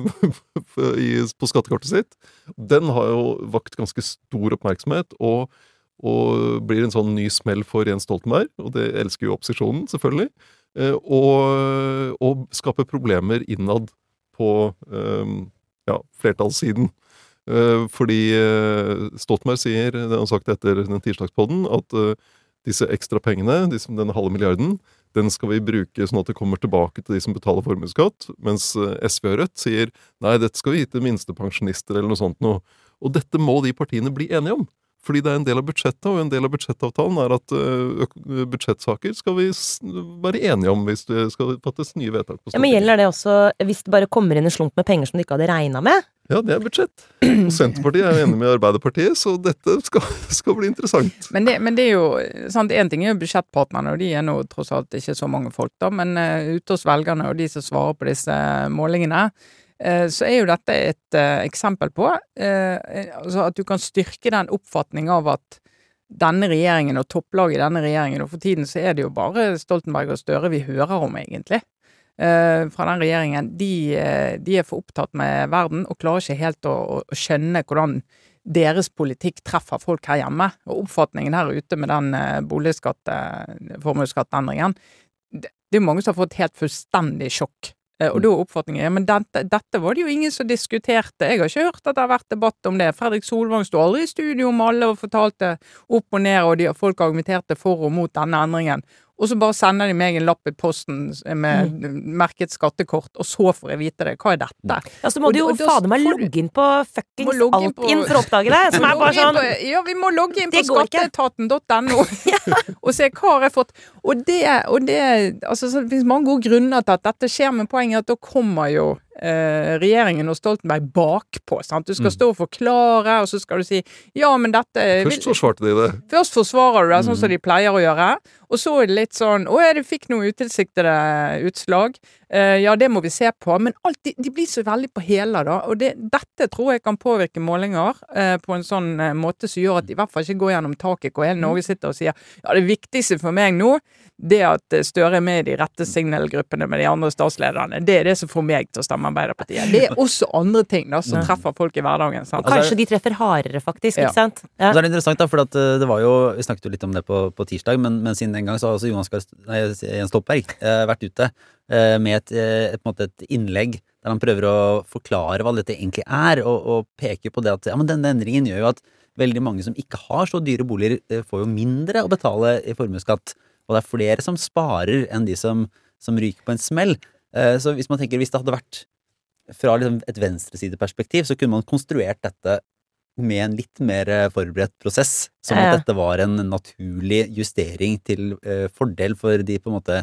på skattekortet sitt. Den har jo vakt ganske stor oppmerksomhet, og, og blir en sånn ny smell for Jens Stoltenberg, og det elsker jo opposisjonen, selvfølgelig, eh, og, og skaper problemer innad på eh, ja, flertallssiden. Uh, fordi uh, Stoltenberg sier, det har han sagt etter den tirsdagspodden, at uh, disse ekstra pengene, disse, denne halve milliarden, den skal vi bruke sånn at det kommer tilbake til de som betaler formuesskatt, mens uh, S V og Rødt sier, nei, dette skal vi gi til minstepensjonister eller noe sånt noe. Og dette må de partiene bli enige om. Fordi det er en del av budsjettet, og en del av budsjettavtalen er at uh, budsjettsaker skal vi s- være enige om hvis det skal fattes nye vedtak på Ja, men Stortinget. gjelder det også hvis det bare kommer inn en slump med penger som de ikke hadde regnet med? Ja, det er budsjett. Og Senterpartiet er jo enig med Arbeiderpartiet, så dette skal, skal bli interessant. Men det, men det er jo sant, en ting er jo budsjettpartnerne, og de er nå tross alt ikke så mange folk, da, men uh, ute hos velgerne og de som svarer på disse målingene, uh, så er jo dette et uh, eksempel på uh, altså at du kan styrke den oppfatning av at denne regjeringen og topplaget i denne regjeringen, og for tiden så er det jo bare Stoltenberg og Støre vi hører om egentlig. Uh, fra den regjeringen, de, uh, de er for opptatt med verden og klarer ikke helt å, å skjønne hvordan deres politikk treffer folk her hjemme. Og oppfatningen her ute med den uh, boligskatt, uh, formuesskattendringen, det, det er mange som har fått helt fullstendig sjokk. Uh, og da er oppfatningen, ja, men dette, dette var det jo ingen som diskuterte. Jeg har ikke hørt at det har vært debatt om det. Fredrik Solvang stod aldri i studio om alle og fortalte opp og ned, og de, folk argumenterte for og mot denne endringen. Og så bare sender de meg en lapp i posten med Mm. merket skattekort, og så får jeg vite det. Hva er dette? Ja, så må Og- du jo og da fader meg får du- logge inn på Må fuckings logge inn alt på- inn for å oppdage det, som er bare sånn Logge inn på- Ja, vi må logge inn på Det går ikke. skatteetaten punktum no og se hva har jeg fått. Og det, og det altså, så det finnes mange gode grunner til at dette skjer, men poenget er at da kommer jo eh, regjeringen og Stoltenberg bakpå. Sant? Du skal Mm. stå og forklare, og så skal du si ja, men dette Først forsvarte de det. Først forsvarer du det, sånn som Mm. de pleier å gjøre, og så er det litt sånn å ja, de fikk noen utilsiktede utslag. Eh, ja, det må vi se på. Men alt, de, de blir så veldig på hæla, da. Og det, dette tror jeg kan påvirke målinger eh, på en sånn eh, måte som gjør at de i hvert fall ikke går gjennom taket, hvor hele Norge sitter og sier ja, det viktigste for meg nå, det er at eh, Støre er med i de rette signalgruppene med de andre statslederne. Det er det som får meg til å stemme Arbeiderpartiet. Det er også andre ting da, som Ja. treffer folk i hverdagen. Sant? Altså, Kanskje de treffer hardere, faktisk, Ja. ikke sant? Ja. Og så er det interessant da, for at eh, det var jo, vi snakket jo litt om det på, på tirsdag, men, men siden den gang så har også Jonas Gahr, nei, Jens Stoltenberg eh, vært ute eh, med et, eh, et, på en måte et innlegg der han prøver å forklare hva dette egentlig er, og, og peker på det at ja, men denne endringen gjør jo at veldig mange som ikke har så dyre boliger, eh, får jo mindre å betale i formuesskatt, og det er flere som sparer enn de som, som ryker på en smell. Eh, så hvis man tenker, hvis det hadde vært fra liksom et venstresideperspektiv, så kunne man konstruert dette med en litt mer eh, forberedt prosess, som Ja, ja. at dette var en naturlig justering til eh, fordel for de på en måte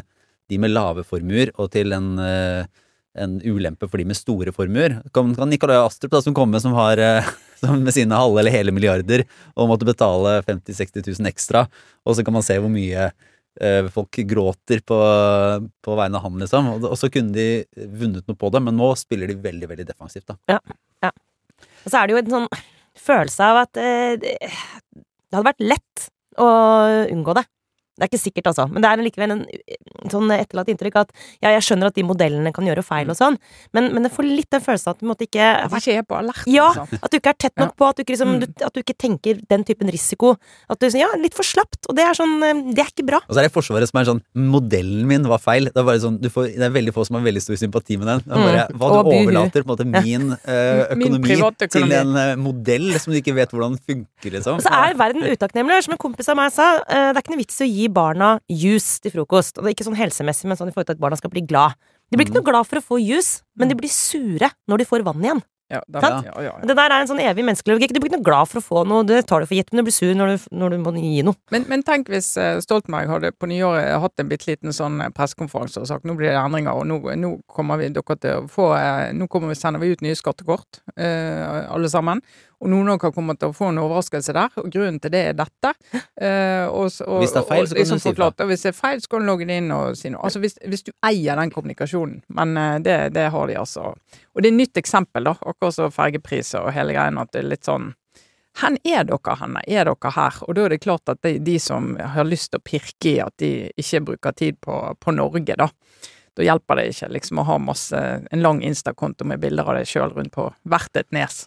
de med lave formuer, og til en, eh, en ulempe for de med store formuer. Kan, kan Nikolai Astrup, da, som kommer, som har eh, som med sine halve eller hele milliarder, og måtte betale femti til seksti tusen ekstra, og så kan man se hvor mye eh, folk gråter på, på vegne av han, liksom. Og, og så kunne de vunnet noe på det, men nå spiller de veldig, veldig defensivt, da. Ja, ja. Og så er det jo en sånn følelse av at eh, det, det hadde vært lett å unngå det. Det er ikke sikkert, altså, men det er likevel en, en sånn etterlatt inntrykk at ja, jeg skjønner at de modellene kan gjøre feil og sånn, men, men det får litt den følelsen at du måtte ikke At de ikke er på alert. Ja, liksom. at du ikke er tett nok Ja. på, at du ikke, liksom, du, at du ikke tenker den typen risiko. At du sier ja, litt for slappt, og det er sånn, eh, det er ikke bra. Og så er det Forsvaret som er sånn, modellen min var feil. Det er bare sånn, du får, det er veldig få som har veldig stor sympati med den. Det er bare, hva Og du buhu. overlater på en måte min eh, Min økonomi, privatøkonomi. til en eh, modell som du ikke vet hvordan funker, liksom. Og så er verden utakknemlig. Som en kompis av meg sa, eh, det er ikke noe vits i å gi barna juice til frokost. Og det er ikke sånn helsemessig, men sånn i forhold til at barna skal bli glad. De blir ikke noe glad for å få juice, men de blir sure når de får vann igjen. Ja, da, Sant? ja, ja, ja. Det der er en sånn evig menneskelig logikk. Du blir ikke noe glad for å få noe, det tar du for gitt, men du blir sur når du, når du må gi noe. Men, men tenk hvis eh, Stoltenberg hadde på nyåret hatt en bitte liten sånn eh, pressekonferanse og sagt nå blir det endringer, og nå, nå kommer vi dere til å få eh, Nå kommer vi, sender vi ut nye skattekort, eh, alle sammen. Og noen av dere kommer til å få en overraskelse der, og grunnen til det er dette. Eh, og, og, Hvis det er feil, så kan liksom du si fra. forklart, og hvis det er feil, så kan du logge det inn og si noe. Altså hvis, hvis du eier den kommunikasjonen. Men eh, det, det har de altså. Og det er et nytt eksempel, da. Akkurat så fergepriser og hele greien, at det er litt sånn Hvor er dere henne? Er dere her? Og da er det klart at de, de som har lyst til å pirke i at de ikke bruker tid på, på Norge, da. Da hjelper det ikke liksom å ha masse, en lang Insta-konto med bilder av deg selv rundt på hvert et nes.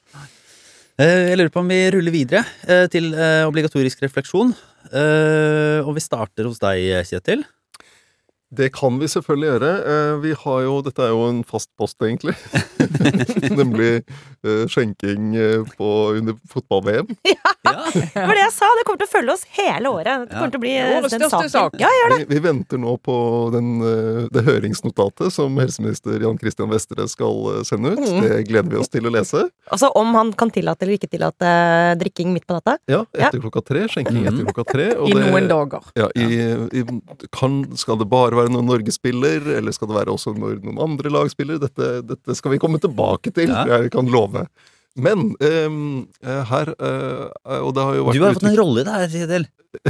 Eh, Jeg lurer på om vi ruller videre eh, til eh, obligatorisk refleksjon. Eh, Og vi starter hos deg, Kjetil. Det kan vi selvfølgelig gjøre. Eh, Vi har jo, dette er jo en fast post egentlig, nemlig eh, skjenking eh, på, under fotball-V M. Ja. Det var det jeg sa, det kommer til å følge oss hele året. Det Ja. kommer til å bli Det er eh, årets den største saken. sak. Ja, ja. Vi, vi venter nå på den, eh, det høringsnotatet som helseminister Jan Christian Vestre skal eh, sende ut. Mm. Det gleder vi oss til å lese. Altså om han kan tillate eller ikke tillate eh, drikking midt på natta. Ja, etter klokka tre. Skjenking etter klokka tre. og I det- noen dager. Ja, i, i, kan, skal det bare være når Norge spiller, eller skal det være også når noen andre lag spiller? Dette, dette skal vi komme tilbake til, Ja. jeg kan love. Men ehm, eh, her eh, Og det har jo vært Du har fått en rolle i det her, Kjetil.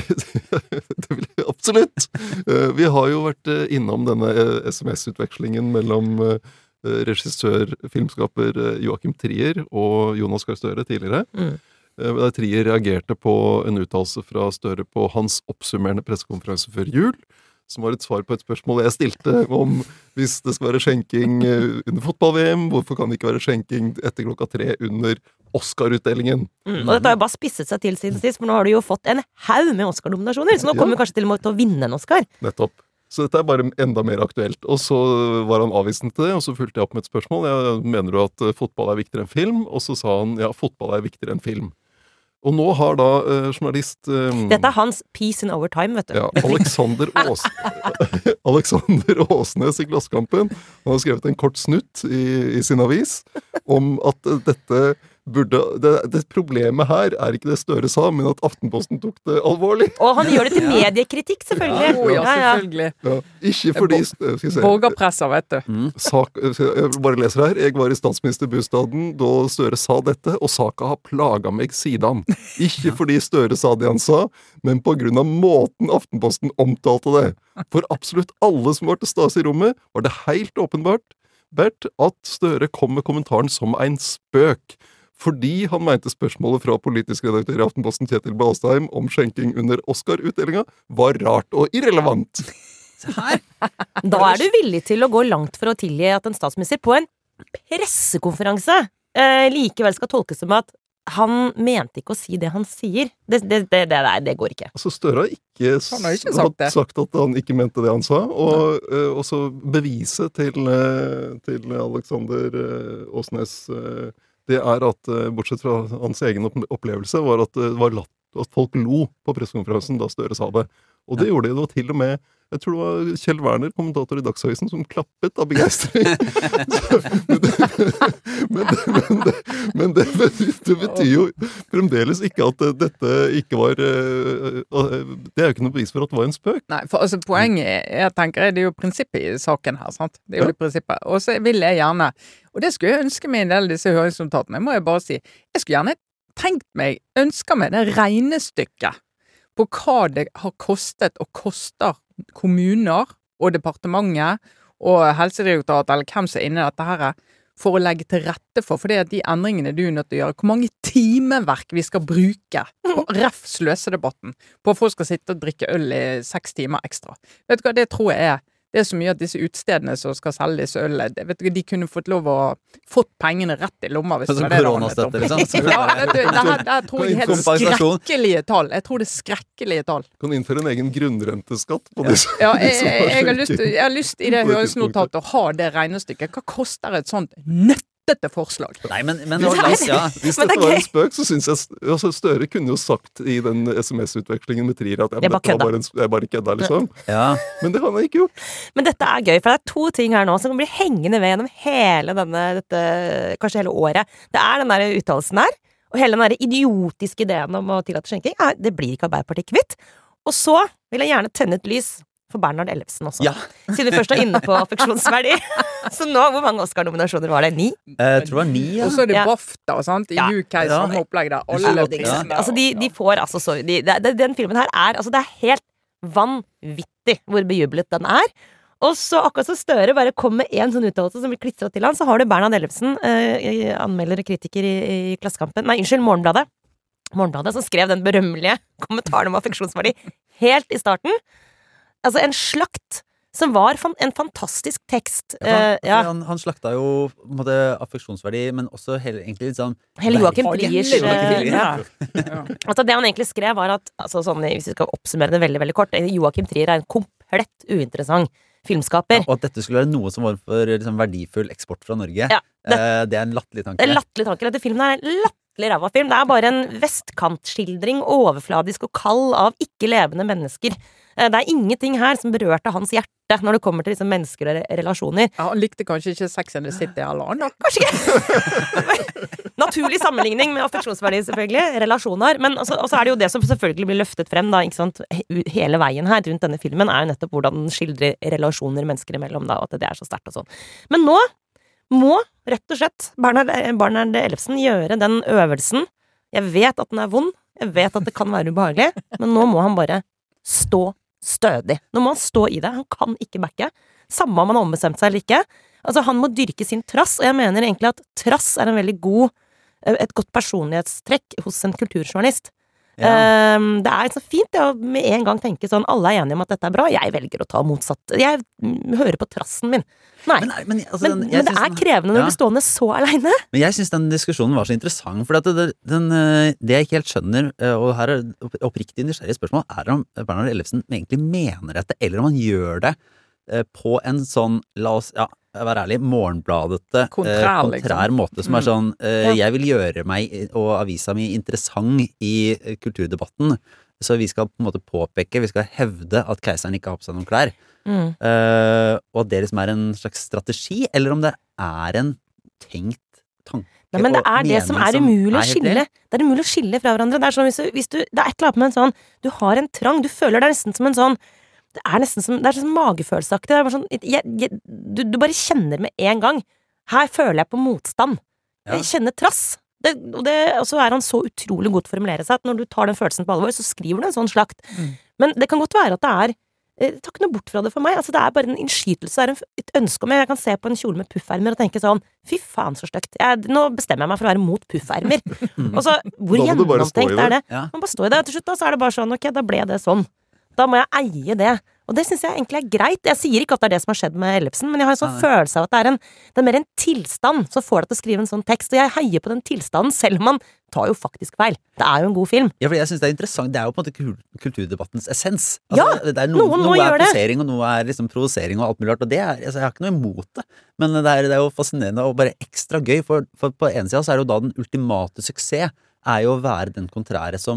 Det vil jeg absolutt. Eh, Vi har jo vært eh, innom denne eh, S M S-utvekslingen mellom eh, regissør, filmskaper eh, Joachim Trier og Jonas Gahr Støre tidligere. Mm. Eh, Der Trier reagerte på en uttalelse fra Støre på hans oppsummerende pressekonferanse før jul, som var et svar på et spørsmål jeg stilte om hvis det skal være skjenking eh, under fotball-V M, hvorfor kan det ikke være skjenking etter klokka tre under Oscar-utdelingen? Mm. Og dette har jo bare spisset seg til siden sist, for nå har du jo fått en haug med Oscar-nominasjoner, så nå kommer vi kanskje til og med til å vinne en Oscar. Nettopp. Så dette er bare enda mer aktuelt. Og så var han avvisende til det, og så fulgte jeg opp med et spørsmål. Jeg mener du at eh, fotball er viktigere enn film? Og så sa han ja, fotball er viktigere enn film. Og nå har da eh, journalist eh, Dette er hans peace in our time, vet du. ja, Alexander, Ås Alexander Åsnes i Klassekampen. Han har skrevet en kort snutt i, i sin avis om at eh, dette burde det, det problemet her er ikke det Støre sa, men at Aftenposten tok det alvorlig. Og han gjør det til mediekritikk, selvfølgelig. Å ja, selvfølgelig. Ja, ikke fordi skal vi se. Borgerpresser, vet du. Sak, jeg bare leser her. Jeg var i statsministerbostaden da Støre sa dette, og saka har plaga meg siden. Ikke fordi Støre sa det han sa, men på grunn av måten Aftenposten omtalte det. For absolutt alle som var til stede i rommet, var det helt åpenbart Bert, at Støre kom med kommentaren som en spøk. Fordi han mente spørsmålet fra politisk redaktør i Aftenposten Kjetil Balstheim om skjenking under Oscar-utdelinga var rart og irrelevant. Da er du villig til å gå langt for å tilgi at en statsminister på en pressekonferanse eh, likevel skal tolkes som at han mente ikke å si det han sier. Det, det, det, det, nei, det går ikke. Altså Støre har ikke, Han har ikke sagt det. sagt at han ikke mente det han sa, og uh, også beviset til, uh, til Alexander uh, Åsnes uh, det er at, uh, bortsett fra hans egen opplevelse, var at det var latt at folk lo på pressekonferansen da Støre sa det. Og det gjorde de, det var til og med jeg tror det var Kjell Werner, kommentator i Dagsavisen, som klappet av begeistring. men, det, men, det, men, det, men det, det betyr jo fremdeles ikke at dette ikke var Det er jo ikke noe bevis for at det var en spøk. Nei, for altså poenget jeg tenker det er jo prinsippet i saken her, sant? Det er jo ja. det prinsippet. Og så vil jeg gjerne, og det skulle jeg ønske meg en del av disse høringsnotatene, må jeg bare si, jeg skulle gjerne tenkt meg, ønsker meg det regnestykket på hva det har kostet og koster kommuner og departementet og helsedirektoratet eller hvem som er inne i dette her for å legge til rette for, for det er de endringene du er nødt til å gjøre, hvor mange timeverk vi skal bruke på ref sløsedebatten, på at folk skal sitte og drikke øl i seks timer ekstra. Vet du hva, det tror jeg er det er så mye at disse utstedene som skal selge disse øl, vet du, de kunne fått lov å fått pengene rett i lomma hvis det var det det handlet om. Liksom. Ja, vet du, det her, det her tror jeg helt skrekkelige tall. Jeg tror det er skrekkelige tall. Kan innføre en egen grunnrenteskatt på disse. Ja, jeg, jeg, jeg, har lyst, jeg har lyst i det høringsnotatet å ha det regnestykket. Hva koster et sånt nøtt? Dette forslag. Nei, men, men nå, la oss, ja. Hvis dette var en spøk, så synes jeg altså Støre kunne jo sagt i den SMS-utvekslingen med Trier at jeg, jeg bare, bare, en, jeg bare kødda, liksom. Ja. Men det har han ikke gjort. Men dette er gøy, for det er to ting her nå som kan bli hengende ved gjennom hele denne, dette, kanskje hele året. Det er den der uttalelsen her, og hele den der idiotiske ideen om å tillate skjenking. Nei, det blir ikke Arbeiderpartiet kvitt. Og så vil jeg gjerne tenne et lys for Bernhard Ellefsen også. Ja. Siden vi først er inne på affeksjonsverdi. Så nå, hvor mange Oscar-nominasjoner var det? Ni? Jeg tror det var ni, ja. Og så er det ja. BAFTA, sant? I ja. U K, ja. Samme opplegg der. Alle ja. Altså, de, de får altså så de, de, Den filmen her er, altså det er helt vanvittig hvor bejublet den er. Og så akkurat så Støre bare kom med en sånn uttalelse som blir klistret til han, så har du Bernhard Ellefsen, eh, anmelder og kritiker i, i Klassekampen, nei, unnskyld, Morgenbladet, Morgenbladet, som skrev den berømmelige kommentaren om affeksjonsverdi helt i starten. Altså en slakt som var fan, en fantastisk tekst. Ja, for, uh, ja. han, han slakta jo måtte, affeksjonsverdi, men også hele, egentlig litt sånn Hele Joachim Triers ja. ja. Altså det han egentlig skrev var at altså, sånn, hvis vi skal oppsummere det veldig, veldig kort, Joachim Trier er en komplett uinteressant filmskaper. Ja, og at dette skulle være noe som var for liksom, verdifull eksport fra Norge. Ja, det, uh, det er en latterlig tanke. Det er latterlig tanke. Dette filmen er latterlig ræva film. Det er bare en vestkantskildring, overfladisk og kald av ikke-levende mennesker. Det er ingenting her som berørte hans hjerte når det kommer til liksom mennesker og relasjoner. Ja, han likte kanskje ikke Sex and the City eller annet. Kanskje ikke. Naturlig sammenligning med affeksjonsverdi, selvfølgelig. Relasjoner. Men også, også er det jo det som selvfølgelig blir løftet frem da, ikke sant? Hele veien her rundt denne filmen er jo nettopp hvordan den skildrer relasjoner mennesker imellom, da, og at det er så sterkt og sånn. Men nå må rett og slett Bernhard, Bernhard Ellefsen gjøre den øvelsen. Jeg vet at den er vond, jeg vet at det kan være ubehagelig, men nå må han bare stå stødig. Nå må han stå i det. Han kan ikke backe. Samme om han har ombestemt seg eller ikke. Altså, han må dyrke sin trass, og jeg mener egentlig at trass er en veldig god, et godt personlighetstrekk hos en kulturjournalist. Ja. Um, det er så fint det, å med en gang tenke sånn, alle er enige om at dette er bra, jeg velger å ta motsatt. Jeg hører på trassen min. Nei, men, men, altså, den, men, men det er den, krevende når ja. du blir stående så alene. Men jeg synes den diskusjonen var så interessant, for at det, den, det jeg ikke helt skjønner, og her er oppriktig nysgjerrig spørsmål, er om Bernhard Ellefsen egentlig mener dette, eller om han gjør det på en sånn, la oss, ja, være ærlig, morgenbladete, kontrær, eh, kontrær liksom. Måte, som er sånn, eh, ja. jeg vil gjøre meg og avisa mi interessant i eh, kulturdebatten, så vi skal på en måte påpeke, vi skal hevde at keiseren ikke har på seg noen klær, mm. eh, og at det liksom er en slags strategi, eller om det er en tenkt tanke. Nei, men det er det som er umulig å skille. Det er umulig å skille fra hverandre. Det er sånn, hvis du, hvis du, det er et eller annet med en sånn, du har en trang, du føler det nesten som en sånn, det er nesten som, det er sånn magefølelsesaktig. Det er bare sånn, jeg, jeg, du, du bare kjenner med en gang. Her føler jeg på motstand. Ja. Jeg kjenner trass. Det, og, det, og så er han så utrolig god til å formulere seg at når du tar den følelsen på alvor, så skriver du en sånn slakt. Mm. Men det kan godt være at det er det tar ikke noe bort fra det for meg. Altså, det er bare en innskytelse, det er en, et ønske om jeg kan se på en kjole med puffermer og tenke sånn, fy faen så stygt. Jeg, nå bestemmer jeg meg for å være mot puffermer. Og så, hvor gjennomtenkt er det? Ja. Man bare står i det, og til slutt da, så er det bare sånn, ok, da ble det sånn. Da må jeg eie det. Og det synes jeg egentlig er greit. Jeg sier ikke at det er det som har skjedd med Ellefsen, men jeg har en sånn følelse av at det er, en, det er mer en tilstand som får deg til å skrive en sånn tekst, og jeg heier på den tilstanden, selv om man tar jo faktisk feil. Det er jo en god film. Ja, for jeg synes det er interessant. Det er jo på en måte kulturdebattens essens. Altså, ja, det er noe, noen noe må gjøre det. Noe er posering, og noe er liksom provosering og alt mulig rart, og det er, altså, jeg har ikke noe imot det. Men det er, det er jo fascinerende og bare ekstra gøy, for, for på en side så er det jo da den ultimate suksess er jo å være den kontrære som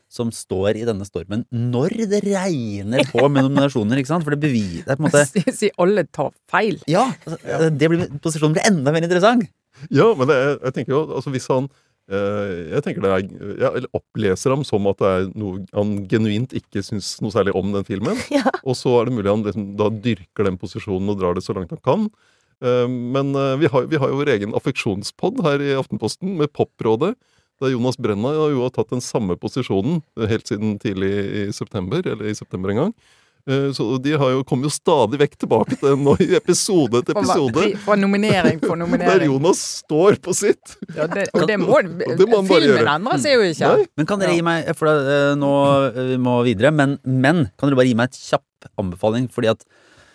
som står i denne stormen når det regner på med nominasjoner, ikke sant? For det beviser det er på en måte Si, si alle tar feil. Ja, altså, det blir, posisjonen blir enda mer interessant. Ja, men det er, jeg tenker jo, altså hvis han eh, jeg tenker det er, ja, eller oppleser ham som at det er noe han genuint ikke synes noe særlig om den filmen, Ja. og så er det mulig han liksom, da dyrker den posisjonen og drar det så langt han kan. Eh, men eh, vi, har, vi har jo vår egen affeksjonspodd her i Aftenposten med Poprådet, der Jonas Brenna har jo tatt den samme posisjonen helt siden tidlig i september, eller i september en gang. Så de har jo, kommer jo stadig vekk tilbake til den nå i episode etter episode. Fra, fra nominering på nominering. Der Jonas står på sitt. Ja, det, og det må, det må han bare filmen gjøre. endrer seg jo ikke. Nei. Men kan dere gi meg, for da, eh, nå eh, vi må videre, men, men kan dere bare gi meg et kjapp anbefaling, fordi at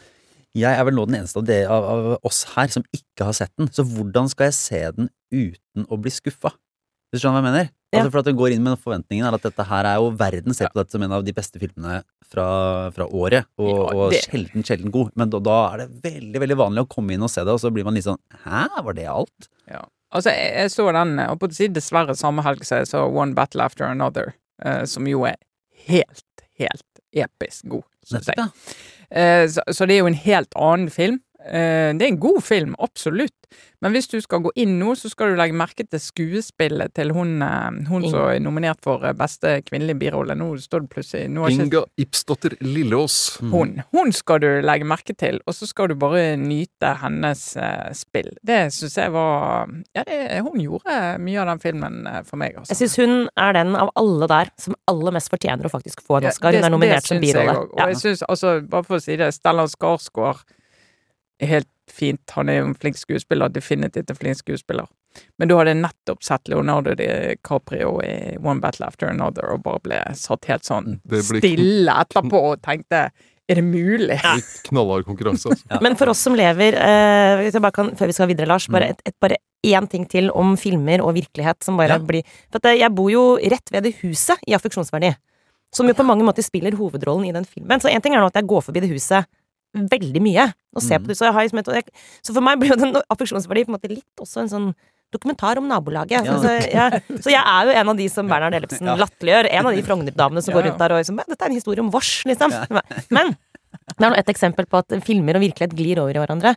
jeg er vel nå den eneste av, det, av, av oss her som ikke har sett den, så hvordan skal jeg se den uten å bli skuffa? Hvis du skjønner hva jeg mener? Ja. Altså for at det går inn med forventningen er at dette her er jo verden ser på dette som en av de beste filmene fra, fra året, og, Ja, og det- sjelden, sjelden god. Men da, da er det veldig, veldig vanlig å komme inn og se det, og så blir man litt sånn, hæ, var det alt? Ja. Altså, jeg, jeg så den, og på å si dessverre samme helg så jeg så One Battle After Another, eh, som jo er helt, helt episk god, synes jeg. Nettopp, ja. Eh, så, så det er jo en helt annen film. Eh, det er en god film, absolutt. Men hvis du skal gå inn nå, så skal du legge merke til skuespillet til hun, eh, hun som er nominert for eh, beste kvinnelige birolle. Nå står det plutselig nå har ikke- Inga Ipsdotter Lilleås. Hun. Hun skal du legge merke til, og så skal du bare nyte hennes eh, spill. Det synes jeg var Ja, det, hun gjorde mye av den filmen eh, for meg, altså. Jeg synes hun er den av alle der som aller mest fortjener å faktisk få en Ja, Oscar. Hun det- er nominert det som synes jeg birolle. også. Og jeg synes, altså, bare for å si det, Stellan Skarsgård er helt fint. Han er jo en flink skuespiller, definitivt en flink skuespiller. Men du hadde nettopp sett Leonardo DiCaprio i One Battle After Another og bare ble satt helt sånn Det blir stille etterpå og tenkte, er det mulig? Litt knallhard konkurranse, altså. Ja. Men for oss som lever, eh, hvis jeg bare kan, før vi skal videre, Lars, bare, et, et, bare én ting til om filmer og virkelighet som bare Ja. blir For at eh, jeg bor jo rett ved det huset i Affeksjonsverdi, som jo på mange måter spiller hovedrollen i den filmen. Så en ting er nå at jeg går forbi det huset veldig mye og ser på det. Så, jeg har liksom et, og jeg, så for meg blir jo den Affeksjonsverdi på en måte litt også en sånn dokumentar om nabolaget. Ja. Så, jeg, så jeg er jo en av de som Bernhard Ellefsen Ja. latterliggjør. En av de Frogner-damene som Ja, går ja. rundt der og liksom Dette er en historie om vårs, liksom. Men det er nå et eksempel på at filmer og virkelighet glir over i hverandre.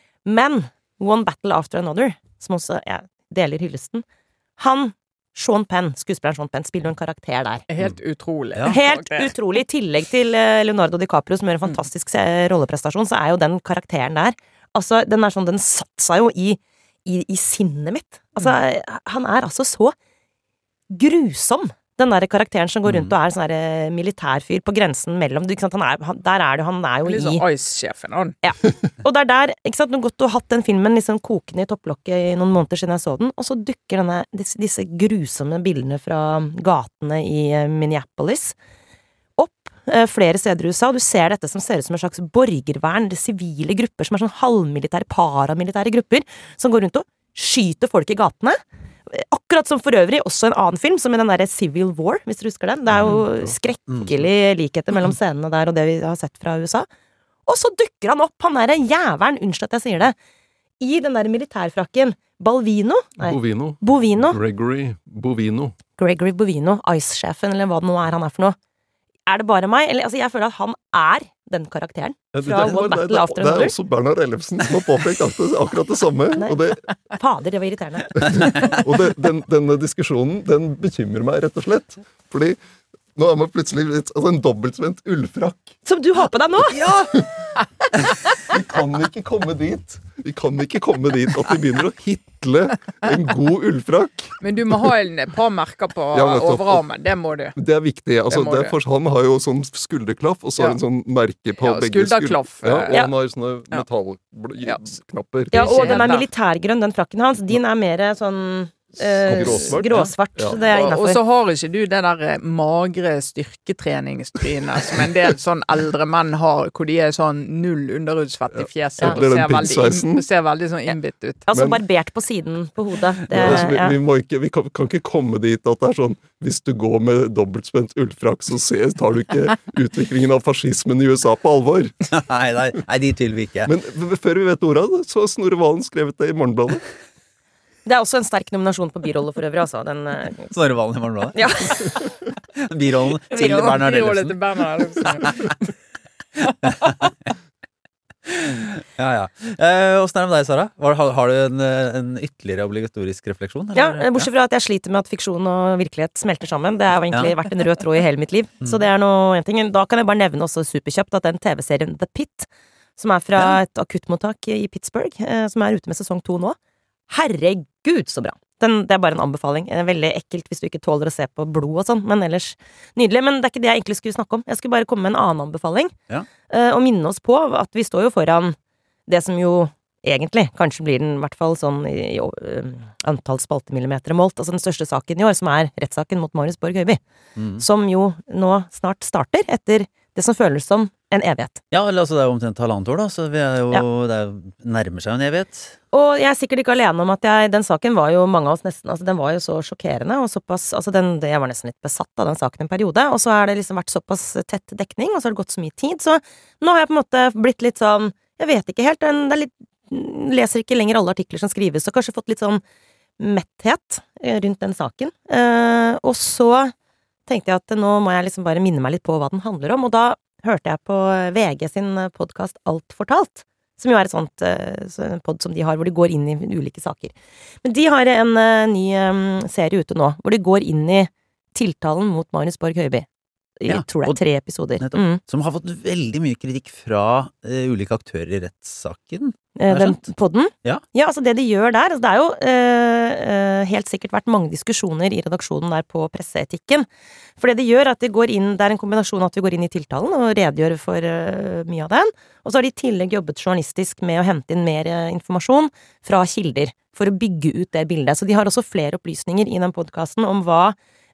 Men One Battle After Another, som også jeg deler hyllesten, han Sean Penn, skuespilleren Sean Penn, spiller jo en karakter der. Helt utrolig. Ja. Helt karakter. utrolig. I tillegg til eh, Leonardo DiCaprio, som gjør en fantastisk se- rolleprestasjon, så er jo den karakteren der Altså, den er sånn, den satt seg jo i, i, i sinnet mitt. Altså, han er altså så grusom. Den der karakteren som går rundt og er sånn der eh, militærfyr på grensen mellom ikke sant? Han er, han, Der er det han er jo Litt i sånn Ice-sjefen, han. Og det er der, ikke sant, du har gått og hatt den filmen liksom kokende i topplokket i noen måneder siden jeg så den, og så dukker denne, disse, disse grusomme bildene fra gatene i eh, Minneapolis opp eh, flere steder i U S A, og du ser dette som ser ut som en slags borgervern, det sivile grupper som er sånn halvmilitære, paramilitære grupper, som går rundt og skyter folk i gatene. Akkurat som for øvrig også en annen film, som i den der Civil War, hvis du husker den. Det er jo skrekkelig likheter mellom scenene der og det vi har sett fra U S A. Og så dukker han opp, han derre jævelen, unnskyld at jeg sier det, i den der militærfrakken. Balvino? Nei, Bovino. Bovino. Gregory Bovino. Gregory Bovino, Ice-sjefen, eller hva det nå er han er for noe. Er det bare meg? Eller, altså, jeg føler at han er den karakteren. Ja, det, Fra det, One det, Battle det, After det er Another. også Bernhard Ellefsen som har påpekt akkurat, akkurat det samme. Nei. Og, det, Fader, det var irriterende. og det, den, denne diskusjonen, den bekymrer meg rett og slett. Fordi nå er man plutselig litt altså en dobbeltvendt ullfrakk. Som du har på deg nå! Vi kan ikke komme dit. Vi kan ikke komme dit at vi begynner å hitle en god ullfrakk. Men du må ha en, et par merker på Ja, nettopp. overarmen. Det må du. Det er viktig. Altså, Det må det er for, han har jo sånn skulderklaff, og så har Ja. han sånn merke på Ja, begge skulderklaff. skul- Ja, og Ja. han har sånne Ja. Ja. metallknapper. Ja, og Ikke den er helt der. militærgrønn, den frakken hans. Din er mer sånn eh, Gråsvart. gråsvart. Ja. Det er Og, og innafor. så har ikke du det der eh, magre styrketreningstrynet som en del sånn eldre menn har, hvor de er sånn null underhudsfett i fjeset Ja. og Eller den ser veldig, piggsveisen. inn- ser veldig sånn innbitt ut. Altså Men- barbert på siden på hodet. Det, Ja, altså, vi, ja. vi, må ikke, vi kan, kan ikke komme dit at det er sånn hvis du går med dobbeltspent ullfrakk, så ser, tar du ikke utviklingen av fascismen i U S A på alvor. Nei, nei, nei, de tviler vi ikke. Men v- før vi vet ordet av det, så har Snorre Valen skrevet det i Morgenbladet. Det er også en sterk nominasjon på birolle for øvrig, altså. Den, eh, Snorre Valen i Morgenbladet. ja. Birollen til Bernhard Birollen til Ellefsen. Bernhard Ellefsen. Ja, ja. Eh, Hvordan er det med deg, Sara? Har, har har du en, eh, en ytterligere obligatorisk refleksjon? Ja, eller? bortsett fra at jeg sliter med at fiksjon og virkelighet smelter sammen. Det har jo egentlig vært en rød tråd i hele mitt liv. Så det er noe en ting. Da kan jeg bare nevne også superkjøpt at den T V-serien The Pit, som er fra et akuttmottak i Pittsburgh, eh, som er ute med sesong to nå. Herregud, så bra! Den, det er bare en anbefaling. Det er veldig ekkelt hvis du ikke tåler å se på blod og sånn, men ellers nydelig. Men det er ikke det jeg egentlig skulle snakke om. Jeg skulle bare komme med en annen anbefaling. Ja. eh, Og minne oss på at vi står jo foran det som jo egentlig kanskje blir den, i hvert fall sånn i, i uh, antall spaltemillimeter målt, altså den største saken i år, som er rettssaken mot Marius Borg Høiby. Mm. Som jo nå snart starter, etter det som føles som en evighet. Ja, eller altså det er jo omtrent halvannet år da, så vi er jo, Ja. det er, jo- nærmer seg jo en evighet. Og jeg er sikkert ikke alene om at jeg, den saken var jo mange av oss nesten, altså den var jo så sjokkerende, og såpass, altså den, jeg var nesten litt besatt av den saken en periode, og så har det liksom vært såpass tett dekning, og så har det gått så mye tid, så nå har jeg på en måte blitt litt sånn, jeg vet ikke helt, den, det er litt, leser ikke lenger alle artikler som skrives, og kanskje fått litt sånn metthet eh, rundt den saken, eh, og så tenkte jeg at nå må jeg liksom bare minne meg litt på hva den handler om, og da hørte jeg på V G sin podcast Alt fortalt, som jo er et sånt eh, så en podd som de har, hvor de går inn i ulike saker. Men de har en eh, ny eh, serie ute nå, hvor de går inn i tiltalen mot Marius Borg Høiby. I, Ja, tror jeg, og- tre episoder. Nettopp. Mm. Som har fått veldig mye kritikk fra eh, ulike aktører i rettssaken. Eh, Har jeg Den skjønt? podden? Ja. Ja, altså det de gjør der, altså det er jo eh, eh, helt sikkert vært mange diskusjoner i redaksjonen der på presseetikken. For det de gjør, er at de går inn, det er en kombinasjon av at vi går inn i tiltalen og redegjør for eh, mye av den, og så har de i tillegg jobbet journalistisk med å hente inn mer eh, informasjon fra kilder, for å bygge ut det bildet. Så de har også flere opplysninger i den podcasten om hva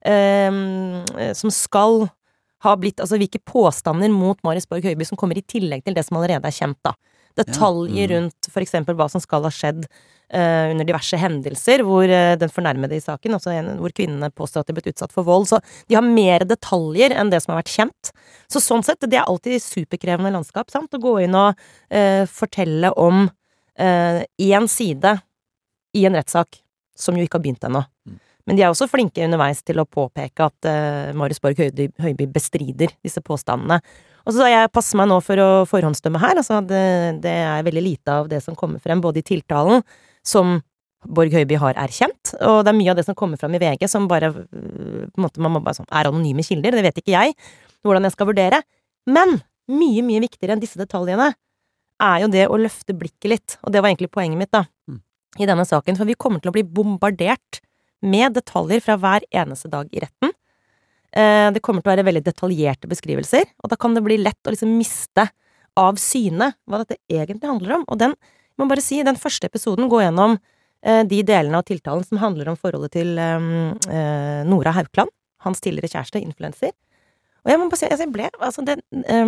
eh, som skal ha blitt, altså hvilke påstander mot Marius Borg Høiby som kommer i tillegg til det som allerede er kjent, da. Detaljer Ja, mm. rundt for eksempel hva som skal ha skjedd eh, under diverse hendelser, hvor eh, den fornærmede i saken, altså en, hvor kvinnene påstår at de er blitt utsatt for vold, så de har mer detaljer enn det som har vært kjent. Så sånn sett, det er alltid superkrevende landskap, sant, å gå inn og eh, fortelle om én side i en rettssak, som jo ikke har begynt ennå. Mm. Men de er også flinke underveis til å påpeke at uh, Marius Borg Høiby, Høiby bestrider disse påstandene. Og så jeg passer meg nå for å forhåndsdømme her, altså det, det er veldig lite av det som kommer frem, både i tiltalen, som Borg Høiby har erkjent, og det er mye av det som kommer frem i V G, som bare, uh, på en måte, man må bare sånn, er anonyme kilder, det vet ikke jeg, hvordan jeg skal vurdere. Men mye, mye viktigere enn disse detaljene er jo det å løfte blikket litt, og det var egentlig poenget mitt da, Mm. i denne saken, for vi kommer til å bli bombardert med detaljer fra hver eneste dag i retten. Eh, det kommer til å være veldig detaljerte beskrivelser, og da kan det bli lett å liksom miste av syne hva dette egentlig handler om. Og den, jeg må bare si, den første episoden går gjennom eh, de delene av tiltalen som handler om forholdet til eh, eh, Nora Haukeland, hans tidligere kjæreste, influencer. Og jeg må bare si, altså jeg ble, altså den,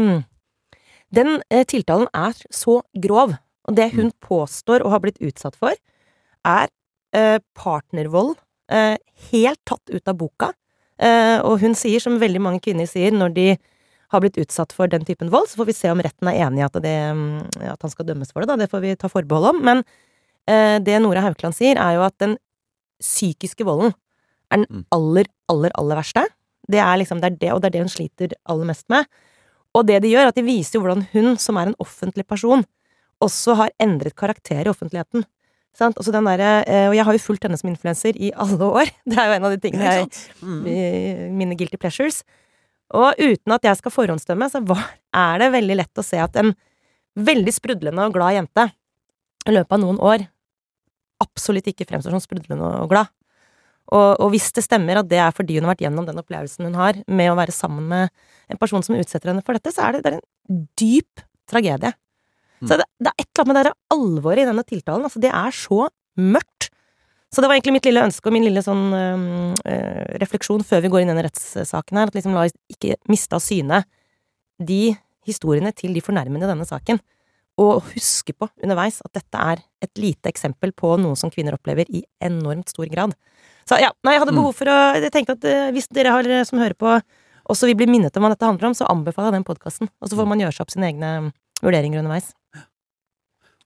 eh, den eh, tiltalen er så grov, og det hun påstår å ha blitt utsatt for, er eh, partnervold, eh, helt tatt ut av boka. Eh, og hun sier, som veldig mange kvinner sier, når de har blitt utsatt for den typen vold, så får vi se om retten er enig i at, det, at han skal dømmes for det, da. Det får vi ta forbehold om. Men eh, det Nora Haukeland sier, er jo at den psykiske volden er den aller, aller, aller verste. Det er liksom, det er det, og det er det hun sliter aller mest med. Og det de gjør, er at de viser jo hvordan hun, som er en offentlig person, også har endret karakter i offentligheten. Sant? Altså den der, og jeg har jo fulgt henne som influencer i alle år. Det er jo en av de tingene jeg, Mm. mine guilty pleasures. Og uten at jeg skal forhåndsdømme, så var, er det veldig lett å se at en veldig sprudlende og glad jente i løpet av noen år absolutt ikke fremstår som sprudlende og glad. Og, og hvis det stemmer at det er fordi hun har vært gjennom den opplevelsen hun har med å være sammen med en person som utsetter henne for dette, så er det, det er en dyp tragedie. Så det, det er et eller annet med det der alvoret i denne tiltalen, altså det er så mørkt. Så det var egentlig mitt lille ønske og min lille sånn øh, refleksjon før vi går inn i denne rettssaken her, at liksom la oss ikke miste av syne de historiene til de fornærmende i denne saken, og huske på underveis at dette er et lite eksempel på noe som kvinner opplever i enormt stor grad. Så ja, nei, jeg hadde behov for å, jeg tenkte at øh, hvis dere har, som hører på, også vil bli minnet om hva dette handler om, så anbefaler jeg den podcasten, og så får man gjøre seg opp sine egne vurderinger underveis.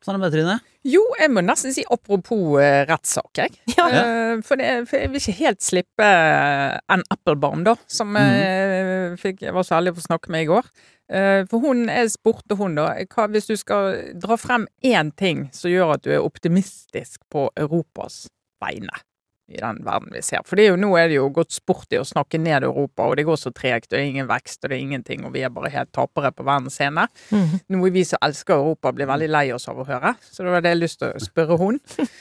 Sånn er det med Trine. Jo, jeg må nesten si apropos uh, rettssak, jeg. Ja. Uh, for, det, for jeg vil ikke helt slippe uh, Ann Applebaum, da, som mm. uh, fikk, jeg var så heldig å få snakke med i går. Uh, for hun, jeg spurte hun da, hva, hvis du skal dra frem én ting som gjør at du er optimistisk på Europas vegne i den verden vi ser. For det er jo, nå er det jo gått sport i å snakke ned Europa, og det går så tregt, og det er ingen vekst, og det er ingenting, og vi er bare helt tapere på verdens scene. Mm. Noe vi som elsker Europa blir veldig lei oss av å høre, så det var det jeg lyst til å spørre hun.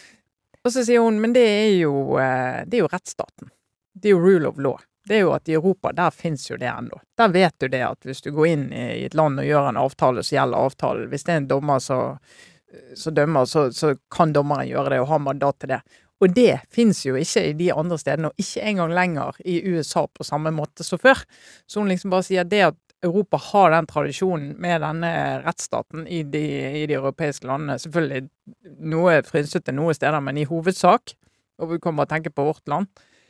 Og så sier hun, men det er jo, det er jo rettsstaten. Det er jo rule of law. Det er jo at i Europa, der finnes jo det enda. Der vet du det at hvis du går inn i et land og gjør en avtale, så gjelder avtalen. Hvis det er en dommer som dømmer, så, så kan dommeren gjøre det og ha mandat til det. Og det finnes jo ikke i de andre stedene, og ikke engang lenger i U S A på samme måte som før. Så hun liksom bare sier det at Europa har den tradisjonen med denne rettsstaten i de, i de europeiske landene. Selvfølgelig noe frynsete noe steder, men i hovedsak, og vi kommer å tenke på vårt land,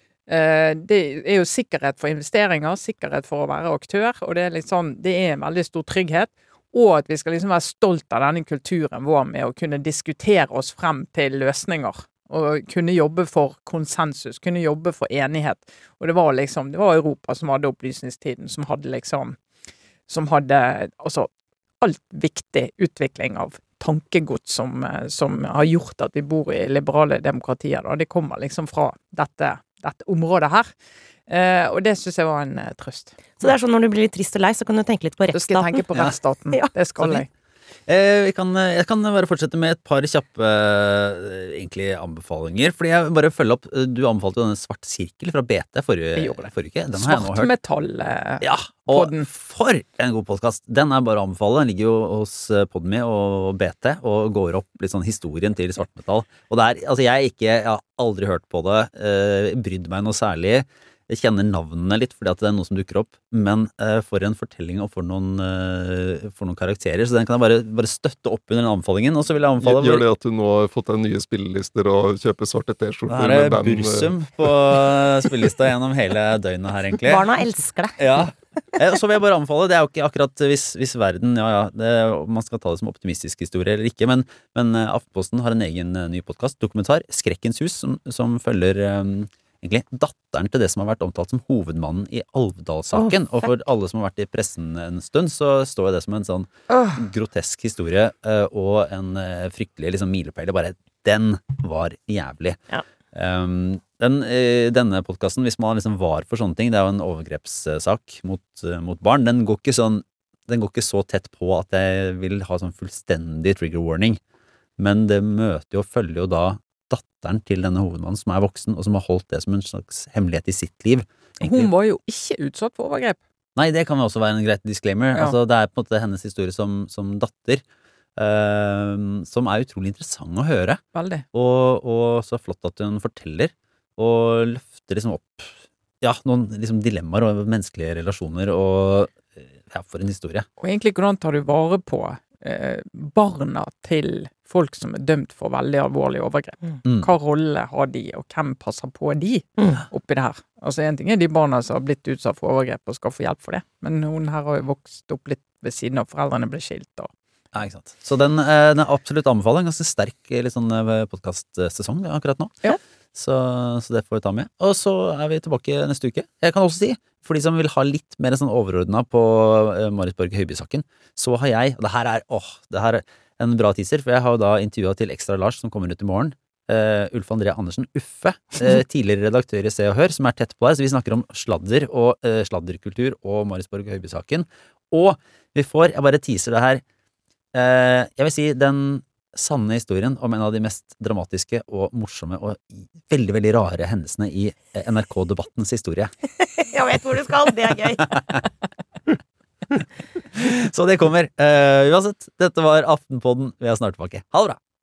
eh, det er jo sikkerhet for investeringer, sikkerhet for å være aktør, og det er liksom, det er en veldig stor trygghet. Og at vi skal liksom være stolt av denne kulturen vår med å kunne diskutere oss frem til løsninger. Og kunne jobbe for konsensus, kunne jobbe for enighet. Og det var liksom, det var Europa som hadde opplysningstiden, som hadde liksom, som hadde, altså, alt viktig utvikling av tankegods som, som har gjort at vi bor i liberale demokratier, da. Det kommer liksom fra dette, dette området her. Eh, og det synes jeg var en uh, trøst. Så det er sånn når du blir litt trist og lei, så kan du tenke litt på rettsstaten? Så skal jeg tenke på rettsstaten, ja. Det skal jeg. Eh, jeg, kan, jeg kan bare fortsette med et par kjappe eh, egentlig anbefalinger. Fordi jeg bare følger opp. Du anbefalte jo denne Svart Sirkel fra B T forrige, forrige uke. Den har jeg nå hørt. Svartmetall. Eh, ja, og for en god podcast. Den er bare å anbefale. Den ligger jo hos Podme og B T og går opp litt sånn historien til svartmetall. Og det er, altså jeg ikke, jeg har aldri hørt på det, eh, brydd meg noe særlig. Jeg kjenner navnene litt, fordi at det er noe som dukker opp, men uh, for en fortelling og for noen, uh, for noen karakterer, så den kan jeg bare, bare støtte opp under den anbefalingen, og så vil jeg anbefale... Gjør det at du nå har fått deg nye spillelister og kjøper svarte t-skjorter? Det er bursum på spillelista gjennom hele døgnet her, egentlig. Barna elsker det. Ja. Så vil jeg bare anbefale, det er jo ikke akkurat hvis, hvis verden, ja ja, det, man skal ta det som optimistisk historie eller ikke, men, men Aftenposten har en egen uh, ny podcast, dokumentar, Skrekkens hus, som, som følger... Um, egentlig datteren til det som har vært omtalt som hovedmannen i Alvdal-saken. Oh, og for alle som har vært i pressen en stund, så står det som en sånn oh. grotesk historie uh, og en uh, fryktelig liksom, milepæl. Bare, den var jævlig. Ja. Um, den, uh, denne podcasten, hvis man liksom var for sånne ting, det er jo en overgrepssak mot, uh, mot barn, den går ikke sånn, den går ikke så tett på at jeg vil ha sånn fullstendig trigger warning. Men det møter jo og følger jo da datteren til denne hovedmannen som er voksen, og som har holdt det som en slags hemmelighet i sitt liv. Egentlig. Hun var jo ikke utsatt for overgrep. Nei, det kan jo også være en greit disclaimer. Ja. Altså, det er på en måte hennes historie som, som datter, uh, som er utrolig interessant å høre. Veldig. Og, og så flott at hun forteller, og løfter liksom opp ja, noen liksom dilemmaer og menneskelige relasjoner, og ja, for en historie. Og egentlig hvordan tar du vare på eh, barna til folk som er dømt for veldig alvorlige overgrep. Mm. Hva rolle har de, og hvem passer på de mm. oppi det her? Altså en ting er de barna som har blitt utsatt for overgrep og skal få hjelp for det, men hun her har jo vokst opp litt ved siden av foreldrene ble skilt. Og... Ja, ikke sant. Så den, den er absolutt anbefaling, ganske sterk litt sånn podcast-sesong akkurat nå. Ja. Så, så det får vi ta med. Og så er vi tilbake neste uke. Jeg kan også si, for de som vil ha litt mer sånn overordnet på uh, Marit Borge Høiby-saken, så har jeg, og det her er, åh, det her er en bra teaser, for jeg har jo da intervjuet til Ekstra Lars som kommer ut i morgen, uh, Ulf André Andersen Uffe, uh, tidligere redaktør i Se og Hør, som er tett på her, så vi snakker om sladder og uh, sladderkultur og Marit Borge Høiby-saken. Og vi får, jeg bare teaser det her, uh, jeg vil si den sanne historien om en av de mest dramatiske og morsomme og veldig, veldig rare hendelsene i N R K-debattens historie. Jeg vet hvor du skal, det er gøy. Så det kommer. Uh, uansett, dette var Aftenpodden. Vi er snart tilbake. Ha det bra!